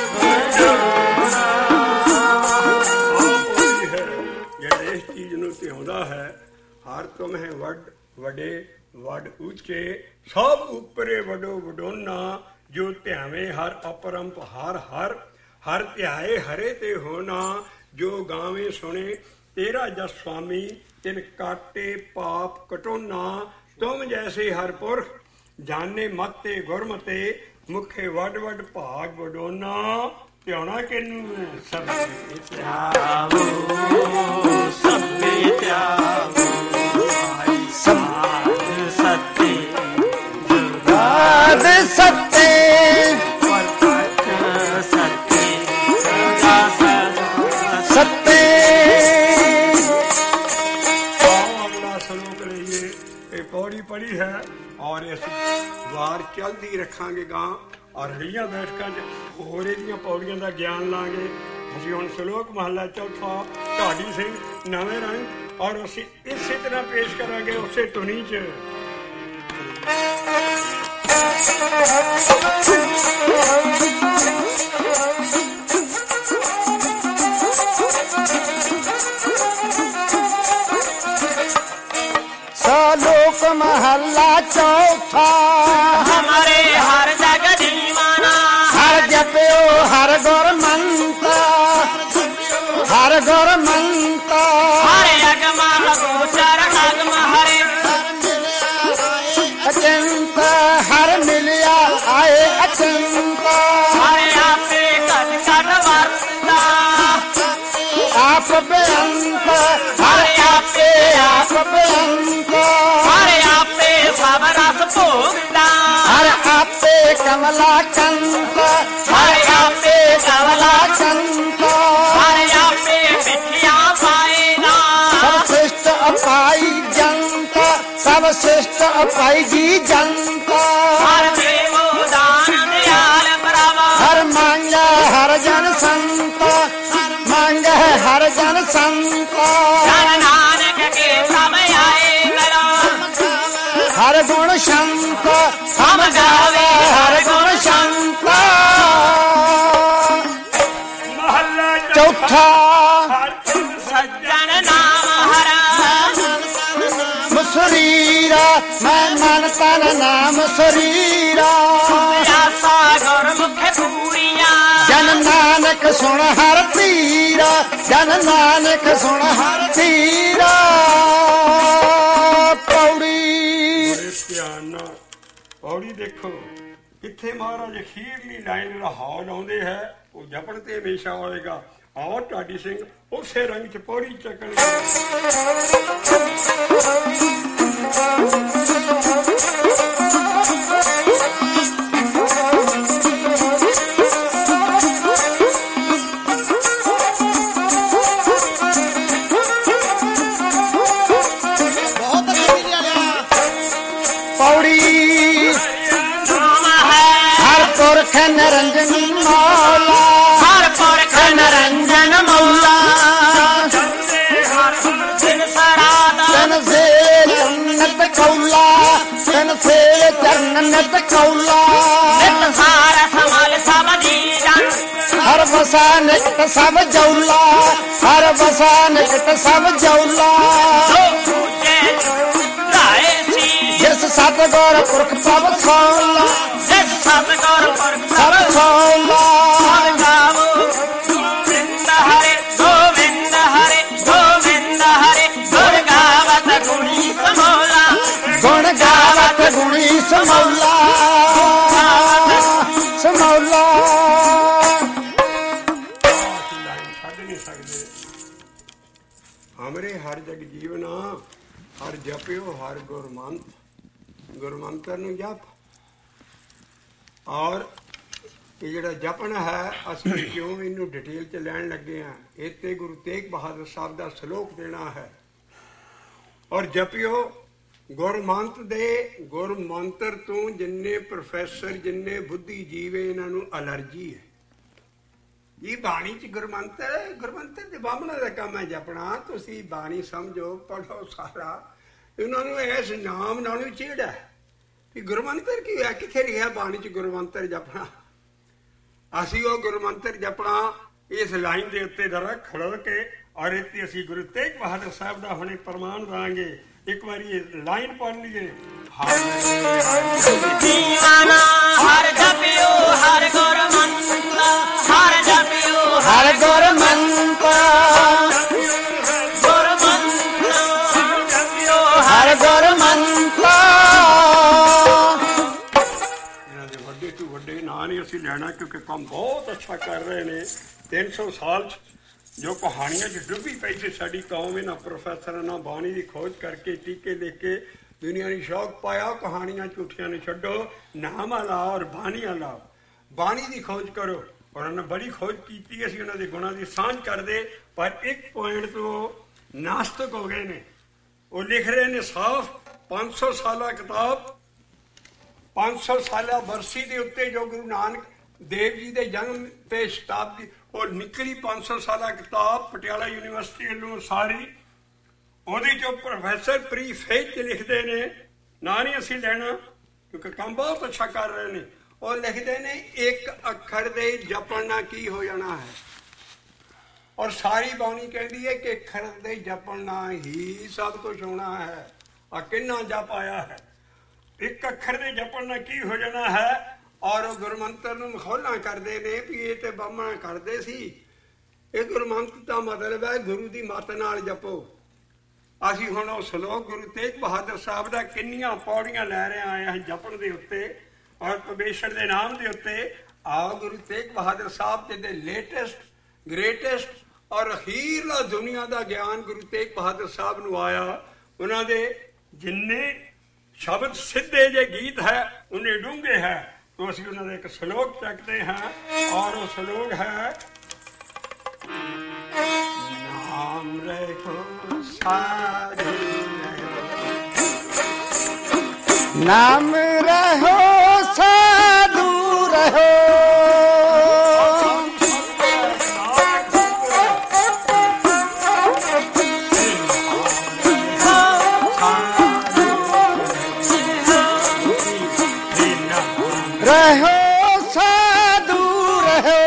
ਜਿਹੜੇ ਇਸ ਚੀਜ਼ ਨੂੰ ਧਿਆਉਂਦਾ ਹੈ, ਹਰ ਤੁਮ ਹੈ ਵੱਡ ਵੱਡੇ ਵੱਡ ਉੱਚੇ, ਸਭ ਉੱਪਰੇ ਵੱਡੋ ਵਡੋਨਾ, ਜੋ ਧਿਆਵੇਂ ਹਰ ਅਪਰੰਪ ਹਰ ਹਰ ਹਰ ਧਿਆਏ ਹਰੇ ਤੇ ਹੋਣਾ, ਜੋ ਗਾਵੇਂ ਸੁਣੇ ਤੇਰਾ ਜਸ ਸੁਆਮੀ, ਤਿਨ ਕਾਟੇ ਪਾਪ ਕਟੋਨਾ, ਤੁਮ ਜੈਸੇ ਹਰ ਪੁਰਖ ਜਾਣੇ ਮਤੇ ਗੁਰਮਤੇ, ਮੁਖੇ ਵੱਡ ਵੱਡ ਭਾਗ ਵਡੋਨਾ। ਧਿਆਉਣਾ ਕਿਹਨੂੰ ਹੈ? ਸਭ ਧਿਆਵੋ ਸੱਤੇ ਧਿਆਵੋ ਸਾਧ ਸੱਤੇ ਜੁਗਾਦ ਸੱਤੇ ਪ੍ਰਤੱਖ ਸੱਤੇ ਸਦਾ ਸਦਾ ਸੱਤੇ। ਅਗਲਾ ਸ਼ਲੋਕ ਲਈਏ। ਇਹ ਪੌੜੀ ਪੜੀ ਹੈ ਔਰ ਇਸ ਵਾਰ ਚਲਦੀ ਰੱਖਾਂਗੇ ਗਾਂ, ਔਰ ਅਗਲੀਆਂ ਬੈਠਕਾਂ 'ਚ ਹੋਰ ਇਹਦੀਆਂ ਪੌੜੀਆਂ ਦਾ ਗਿਆਨ ਲਾਂਗੇ। ਅਸੀਂ ਹੁਣ ਸ਼ਲੋਕ ਮਹੱਲਾ ਚੌਥਾ ਢਾਡੀ ਸਿੰਘ ਨਵੇਂ ਰੰਗ, ਔਰ ਅਸੀਂ ਇਸੇ ਤਰ੍ਹਾਂ ਪੇਸ਼ ਕਰਾਂਗੇ ਉਸੇ ਧੁਨੀ 'ਚ। ਸਲੋਕ ਮਹੱਲਾ ਚੌਥਾ। ਹਮਾਰੇ ਹਰ ਜਗ ਦੀਵਾਨਾ ਹਰ ਜਪਿਓ ਹਰ ਗੁਰ ਮੰਤਾ, ਹਰ ਗੁਰ ਮੰਤਾ। ਹਰੇ ਅਗਮ ਅਗੋਚਰ ਅਗਮ ਹਰੇ ਅਚੰਤ ਹਰ ਮਿਲਿਆ ਆਏ ਅਚੰਤ, ਹਰੇ ਆਪੇ ਘਟ ਘਟ ਵਰਤਦਾ ਆਪ ਬੇਅੰਤ ਹਰ ਆਪੇ ਆਪ ਬੇਅੰਤ, ਹਰੇ ਆਪੇ ਸਭ ਰਸ ਭੋਗਦਾ ਹਰ ਆਪੇ ਕਮਲਾ ਕੰਤ, ਹਰੇ ਆਪੇ ਕਮਲਾ ਕੰਤ। ਹਰੇ ਆਪੇ ਮਿੱਠੀਆਂ ਪਾਏਗਾ ਸਭ ਸ੍ਰਿਸ਼ਟ ਅਪਾਈ ਜੰਤ, ਸਭ ਸ੍ਰਿਸ਼ਟ ਅਪਾਈ ਜੀ ਜੰਤ। ਹਰ ਦੇਵੋ ਦਾਨ ਦਿਆਲ ਪ੍ਰਭ ਹਰ ਮੰਗ ਹਰ ਜਨ ਸੰਤ, ਮੰਗ ਹਰ ਜਨ ਸੰਤ। ਜਨ ਨਾਨਕ ਕੇ ਸਭ ਆਏ ਕਰੋ ਹਰ ਗੁਣ ਸ਼ੰਤ ਸਮ ਗਾਵੇ, ਹਰ ਗੁਣ ਸ਼ੰਤ। ਮਹੱਲਾ ਚੌਥਾ ਹਰ ਸੱਜਣ ਨਾਮ ਹਰਾ ਸਰੀਰਾ, ਮੈਂ ਮਨ ਤਨ ਨਾਮ ਸਰੀਰਾ। ਪਿਆਸਾ ਗੁਰ ਪੂਰੀਆਂ ਜਨ ਨਾਨਕ ਸੁਣ ਹਰ ਪੀਰਾ, ਜਨ ਨਾਨਕ ਸੁਣ ਹਰ ਪੀਰਾ। ਪੌੜੀ ਬੜੇ ਧਿਆਨ ਨਾਲ ਪੌੜੀ ਦੇਖੋ ਕਿੱਥੇ ਮਹਾਰਾਜ ਅਖੀਰਲੀ ਲਾਈਨ ਰਹਾਉ ਲਾਉਂਦੇ ਹੈ, ਉਹ ਜਪਣ ਤੇ ਹਮੇਸ਼ਾ ਆਏਗਾ। ਆਓ ਢਾਡੀ ਸਿੰਘ ਉਸੇ ਰੰਗ ਚ ਪੌੜੀ ਚੱਕਣ ਪੌੜੀ ਹਰ ਪੁਰਖ ਨਿਰੰਜਨ ਮੌਲਾ, ਹਰ ਪੁਰਖ ਨਿਰੰਜਨ ਮੌਲਾ। ਦਿਨ ਸਰਾਦਾ ਤਨ ਸੇ ਜੰਨਤ ਕੌਲਾ, ਤਨ ਸੇ ਜੰਨਤ ਕੌਲਾ। ਨਿਤ ਸਾਰਾ ਸਮਾਲ ਸਭ ਜੀਵਨ ਹਰ ਵਸਾ ਨਿਕਟ ਸਭ ਜੌਲਾ, ਹਰ ਵਸਾ ਨਿਕਟ ਸਭ ਜੌਲਾ। ਜਿਸ ਸਤਿਗੁਰ ਪੁਰਖ ਪ੍ਰਭ ਸੋਲਾ, ਜਿਸ ਸਤਿਗੁਰ ਪੁਰਖ ਸਭ ਸੋਲਾ। ਗੋਬਿੰਦ ਹਰੇ ਗੋਬਿੰਦ ਹਰੇ ਗੋਬਿੰਦ ਹਰੇ ਗੁਣ ਗਾਵਤ ਗੁਣੀ ਸਮੋਲਾ, ਗੁਣ ਗਾਵਤ ਗੁਣੀ ਸਮੌਲਾ, ਸਮੌਲਾ। ਲਾਈਨ ਛੱਡ ਨਹੀਂ ਸਕਦੇ। ਹਮਰੇ ਹਰ ਜਗ ਜੀਵਨਾ, ਹਰ ਜਪਿਓ ਹਰ ਗੁਰਮੰਤ, ਗੁਰਮੰਤਰ ਨੂੰ ਜਪ। ਔਰ ਇਹ ਜਿਹੜਾ ਜਪਣਾ ਹੈ ਅਸੀਂ ਕਿਉਂ ਇਹਨੂੰ ਡਿਟੇਲ ਚ ਲੈਣ ਲੱਗੇ ਹਾਂ, ਇੱਥੇ ਗੁਰੂ ਤੇਗ ਬਹਾਦਰ ਸਾਹਿਬ ਦਾ ਸ਼ਲੋਕ ਦੇਣਾ ਹੈ। ਔਰ ਜਪਿਓ ਗੁਰਮੰਤ ਦੇ, ਗੁਰਮੰਤਰ ਤੋਂ ਜਿੰਨੇ ਪ੍ਰੋਫੈਸਰ ਜਿੰਨੇ ਬੁੱਧੀ ਜੀਵੇ ਇਹਨਾਂ ਨੂੰ ਅਲਰਜੀ ਹੈ। ਇਹ ਬਾਣੀ ਚ ਗੁਰਮੰਤਰ, ਗੁਰਮੰਤਰ ਤੇ ਬਾਹਮਣਾ ਦਾ ਕੰਮ ਹੈ ਜਪਣਾ। ਤੁਸੀਂ ਬਾਣੀ ਸਮਝੋ, ਪੜ੍ਹੋ ਸਾਰਾ, ਇਹਨਾਂ ਨੂੰ ਇਸ ਨਾਮ ਨਾਲ ਵੀ ਚਿਹੜਾ ਕਿ ਗੁਰਮੰਤਰ ਕੀ ਹੈ, ਕਿੱਥੇ ਲਿਖਿਆ ਬਾਣੀ ਚ ਗੁਰਮੰਤਰ ਜਪਣਾ। ਅਸੀਂ ਉਹ ਗੁਰਮੰਤਰ ਜਪਣਾ ਇਸ ਲਾਈਨ ਦੇ ਉੱਤੇ ਜਰਾ ਖੜੋ ਕੇ, ਔਰ ਇੱਥੇ ਅਸੀਂ ਗੁਰੂ ਤੇਗ ਬਹਾਦਰ ਸਾਹਿਬ ਦਾ ਹੁਣੇ ਪ੍ਰਮਾਣ ਦਾਂਗੇ। ਇੱਕ ਵਾਰੀ ਇਹ ਲਾਈਨ ਪੜ੍ਹ ਲਈਏ। ਜੀਵਨਾ ਹਰ ਜਪਿਓ ਹਰ ਗੁਰਮੰਤ, ਹਰ ਜਪਿਓ ਹਰ ਗੁਰਮੰਤ, ਹਰ ਗੁਰਮੰਤ। ਇਹਨਾਂ ਦੇ ਵੱਡੇ ਤੋਂ ਵੱਡੇ ਨਾਂ ਨਹੀਂ ਅਸੀਂ ਲੈਣਾ, ਕਿਉਂਕਿ ਕੰਮ ਬਹੁਤ ਅੱਛਾ ਕਰ ਰਹੇ ਨੇ। 300 ਸਾਲ 'ਚ ਜੋ ਕਹਾਣੀਆਂ 'ਚ ਡੁੱਬੀ ਪਈ ਸੀ ਸਾਡੀ ਕੌਮ, ਇਹਨਾਂ ਪ੍ਰੋਫੈਸਰਾਂ ਨਾਲ ਬਾਣੀ ਦੀ ਖੋਜ ਕਰਕੇ ਟੀਕੇ ਲਿਖ ਕੇ ਦੁਨੀਆ ਨੂੰ ਸ਼ੌਕ ਪਾਇਆ। ਕਹਾਣੀਆਂ ਝੂਠੀਆਂ ਨੂੰ ਛੱਡੋ, ਨਾਮ ਲਾਓ ਔਰ ਬਾਣੀਆਂ ਲਾਓ, ਬਾਣੀ ਦੀ ਖੋਜ ਕਰੋ। ਔਰ ਉਹਨਾਂ ਬੜੀ ਖੋਜ ਕੀਤੀ, ਅਸੀਂ ਉਹਨਾਂ ਦੇ ਗੁਣਾਂ ਦੀ ਸਾਂਝ ਕਰਦੇ। ਪਰ ਇੱਕ ਪੁਆਇੰਟ ਤੋਂ ਨਾਸਤਕ ਹੋ ਗਏ ਨੇ। ਉਹ ਲਿਖ ਰਹੇ ਨੇ ਸਾਫ਼ 500 ਸਾਲਾ ਕਿਤਾਬ, 500 ਸਾਲਾ ਬਰਸੀ ਦੇ ਉੱਤੇ ਜੋ ਗੁਰੂ ਨਾਨਕ ਦੇਵ ਜੀ ਦੇ ਜਨਮ ਤੇ ਸ਼ਤਾਬਦੀ ਉਹ ਨਿਕਲੀ 500 ਸਾਲਾ ਕਿਤਾਬ ਪਟਿਆਲਾ ਯੂਨੀਵਰਸਿਟੀ ਵੱਲੋਂ ਸਾਰੀ। ਉਹਦੇ ਚੋਂ ਪ੍ਰੋਫੈਸਰ ਪ੍ਰੀਫੇਜ ਚ ਲਿਖਦੇ ਨੇ, ਨਾ ਨਹੀਂ ਅਸੀਂ ਲੈਣਾ ਕਿਉਂਕਿ ਕੰਮ ਬਹੁਤ ਅੱਛਾ ਕਰ ਰਹੇ ਨੇ। ਉਹ ਲਿਖਦੇ ਨੇ ਇੱਕ ਅੱਖਰ ਦੇ ਜਪਣ ਨਾਲ ਕੀ ਹੋ ਜਾਣਾ ਹੈ। ਔਰ ਸਾਰੀ ਬਾਣੀ ਕਹਿੰਦੀ ਹੈ ਕਿ ਅੱਖਰ ਦੇ ਜਪਣ ਨਾਲ ਹੀ ਸਭ ਕੁਝ ਹੋਣਾ ਹੈ। ਆ ਕਿੰਨਾ ਜਪ ਆਇਆ ਹੈ, ਇੱਕ ਅੱਖਰ ਦੇ ਜਪਣ ਨਾਲ ਕੀ ਹੋ ਜਾਣਾ ਹੈ। ਔਰ ਉਹ ਗੁਰਮੰਤਰ ਨੂੰ ਮਖੌਲਾਂ ਕਰਦੇ ਨੇ ਵੀ ਇਹ ਤੇ ਬਾਹਮਣ ਕਰਦੇ ਸੀ। ਇਹ ਗੁਰਮੰਤਰ ਦਾ ਮਤਲਬ ਹੈ ਗੁਰੂ ਦੀ ਮੱਤ ਨਾਲ ਜਪੋ। ਅਸੀਂ ਹੁਣ ਉਹ ਸ਼ਲੋਕ ਗੁਰੂ ਤੇਗ ਬਹਾਦਰ ਸਾਹਿਬ ਦਾ ਕਿੰਨੀਆਂ ਪੌੜੀਆਂ ਲੈ ਰਹੇ ਆਏ ਹਾਂ ਜਪਣ ਦੇ ਉੱਤੇ ਔਰ ਪਰਮੇਸ਼ਰ ਦੇ ਨਾਮ ਦੇ ਉੱਤੇ। ਆਓ ਗੁਰੂ ਤੇਗ ਬਹਾਦਰ ਸਾਹਿਬ ਦੇ ਲੇਟੈਸਟ ਗ੍ਰੇਟੈਸਟ ਔਰ ਅਖੀਰਲਾ ਦੁਨੀਆ ਦਾ ਗਿਆਨ ਗੁਰੂ ਤੇਗ ਬਹਾਦਰ ਸਾਹਿਬ ਨੂੰ ਆਇਆ। ਉਹਨਾਂ ਦੇ ਜਿੰਨੇ ਸ਼ਬਦ ਸਿੱਧੇ ਜੇ ਗੀਤ ਹੈ ਉਹਨੇ ਡੂੰਘੇ ਹੈ। तो ਅਸੀਂ ਉਹਨਾਂ ਦਾ ਇੱਕ ਸ਼ਲੋਕ ਚੱਕਦੇ ਹਾਂ ਔਰ ਉਹ ਸ਼ਲੋਕ ਹੈ ਨਾਮ ਰੱਖੋ ਸਾਧੂ नाम रहो साधु रहो रहो साधु रहो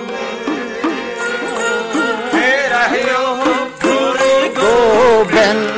गोविंद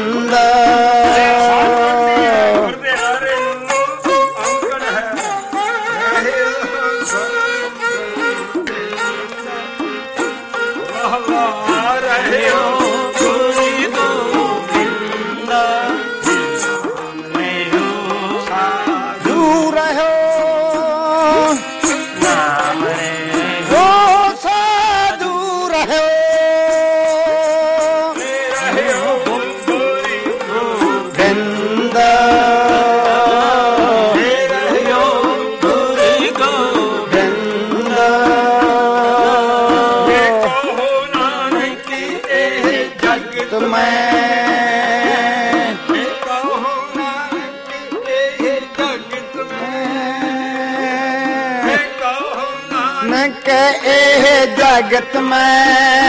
ਨਾਨਕ ਇਹ ਜਗਤ ਮੈਂ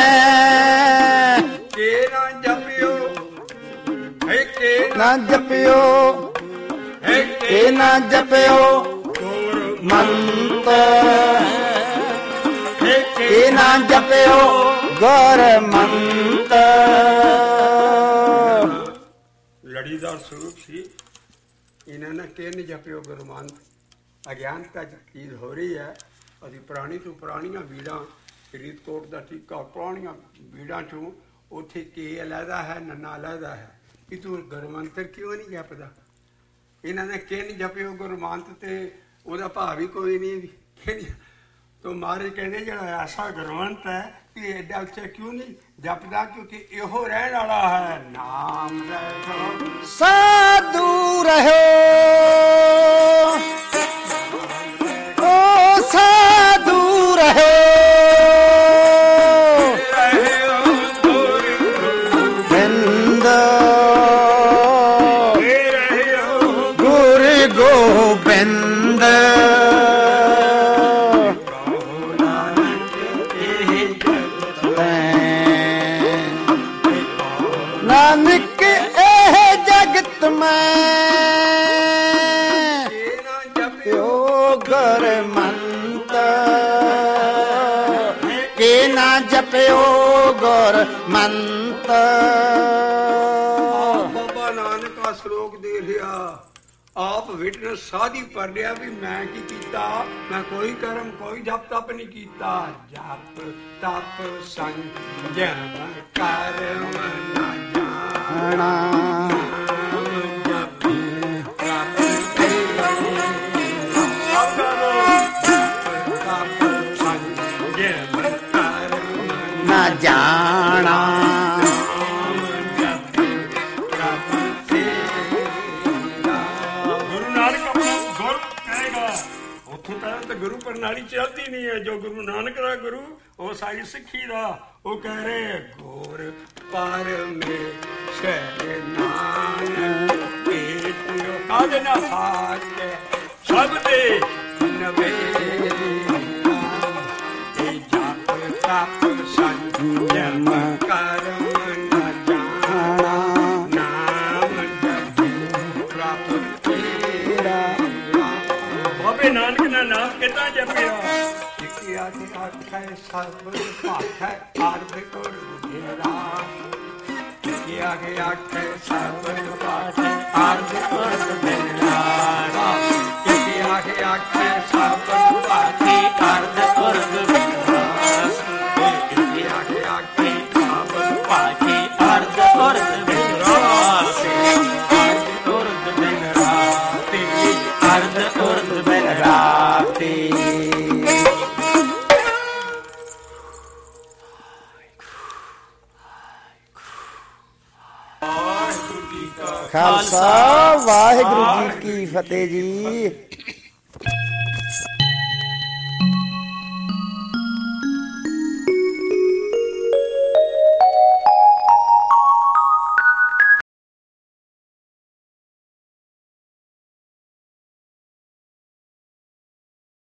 ਕੇ ਨਾ ਜਪਿਓ ਹੈ ਕੇ ਨਾ ਜਪਿਓ ਹੈ ਕੇ ਨਾ ਜਪਿਓ ਗੁਰ ਮੰਤ ਹੈ ਕੇ ਨਾ ਜਪਿਓ ਗੁਰ ਮੰਤ ਲੜੀਦਾਰ ਸਰੂਪ ਸੀ ਇਹਨਾਂ ਨੇ ਕਿੰਨ ਜਪਿਓ ਗੁਰਮੰਤ ਅਗਿਆਨਤਾ ਚੀਜ਼ ਹੋ ਰਹੀ ਹੈ ਅਸੀਂ ਪੁਰਾਣੀ ਤੋਂ ਪੁਰਾਣੀਆਂ ਬੀੜਾਂ ਫਰੀਦਕੋਟ ਦਾ ਟੀਕਾ ਪੁਰਾਣੀਆਂ ਬੀੜਾਂ ਚੋਂ ਉੱਥੇ ਕੇ ਅਲੱਗਾ ਹੈ ਨੰਨਾ ਅਲੱਗਾ ਹੈ ਕਿ ਤੂੰ ਗੁਰਮੰਤਰ ਕਿਉਂ ਨਹੀਂ ਜਪਦਾ ਇਹਨਾਂ ਨੇ ਕਿੰਨ ਜਪਿਓ ਗੁਰਮੰਤ ਤੇ ਉਹਦਾ ਭਾਵ ਹੀ ਕੋਈ ਨਹੀਂ ਤੋ ਮਾਰੇ ਕਹਿੰਦੇ ਜਿਹੜਾ ਐਸਾ ਗੁਰਮੰਤ ਹੈ ਕਿ ਐਡਾ ਉੱਚਾ ਕਿਉਂ ਨਹੀਂ ਜਪਦਾ ਕਿਉਂਕਿ ਇਹੋ ਰਹਿਣ ਵਾਲਾ ਹੈ ਨਾਮ ਰਹਿ ਸਾਧੂ ਰਹੋ ਓ ਸਾਧੂ ਰਹੋ ਬਿੰਦ ਗੁਰ ਗੋਬਿੰਦ ਨਾਨਕ ਇਹ ਜਗਤ ਮੈਂ ਜਪਿਓ ਗੁਰਮੰਤ ਕੇ ਨਾ ਜਪਿਓ ਗੁਰਮੰਤ ਬਾਬਾ ਨਾਨਕ ਆ ਸ਼ਲੋਕ ਦੇ ਰਿਹਾ ਆਪ ਵਿਟਨਸ ਸਾਧੀ ਪਰ ਰਿਹਾ ਵੀ ਮੈਂ ਕੀ ਕੀਤਾ ਮੈਂ ਕੋਈ ਕਰਮ ਕੋਈ ਜਪ ਤਪ ਨਹੀਂ ਕੀਤਾ ਜਪ ਤਪ ਸੰਜਮ ਕਰਮ ਨਾ ਆਣਾ ਨਾ ਜਾਣਾ ਗੁਰੂ ਨਾਨਕ ਆਪਣਾ ਗੁਰ ਕਹੇਗਾ ਉੱਥੋਂ ਤਾਂ ਗੁਰੂ ਪ੍ਰਣਾਲੀ ਚੱਲਦੀ ਨਹੀਂ ਹੈ ਜੋ ਗੁਰੂ ਨਾਨਕ ਦਾ ਗੁਰੂ ਉਹ ਸਾਰੀ ਸਿੱਖੀ ਦਾ ਉਹ ਕਹਿ ਰਹੇ ਗੁਰ ਪਰਮੇਸ਼ਰ ਨਾਨਕ ਕੀਤਿਓ ਕਾਦੇ ਨਾ ਸਾਚੇ ਸਭ ਦੇ ਨਵੇਂ ਇਹ ਜਪ ਤਪ ਸੰਜਮ ਕਰਮ ਨਾ ਜਾਣਾ ਨਾਮ ਜਪਿ ਪ੍ਰਾਪਤ ਤੇਰਾ ਬਾਬੇ ਨਾਨਕ ਦਾ ਨਾਮ ਕਿੱਦਾਂ ਜਪਿਆ ਜਿੱਕਿਆ ਕੇ ਆਖੈ ਸਭ ਭਾਖੈ ਆਰਧ ਕੋੜ ਬੁਝੇਰਾ ਜਿੱਕਿਆ ਕੇ ਆਖੈ ਸਭ ਭਾਖੈ ਆਰਧ ਕੋੜ ਬੁਝੇਰਾ ਜਿੱਕਿਆ ਕੇ ਆਖੈ ਸਭ ਭਾਖੈ ਆਰਧ ਕੋੜ ਬੁਝੇਰਾ ਜਿੱਕਿਆ ਕੇ ਆਖੈ ਸਭ ਭਾਖੈ ਆਰਧ ਕੋੜ ਬੁਝੇਰਾ ਅਰਧ ਉਰਧ ਬਿਨ ਰਾਤੀ ਖਾਲਸਾ ਵਾਹਿਗੁਰੂ ਜੀ ਕੀ ਫਤਿਹ ਜੀ।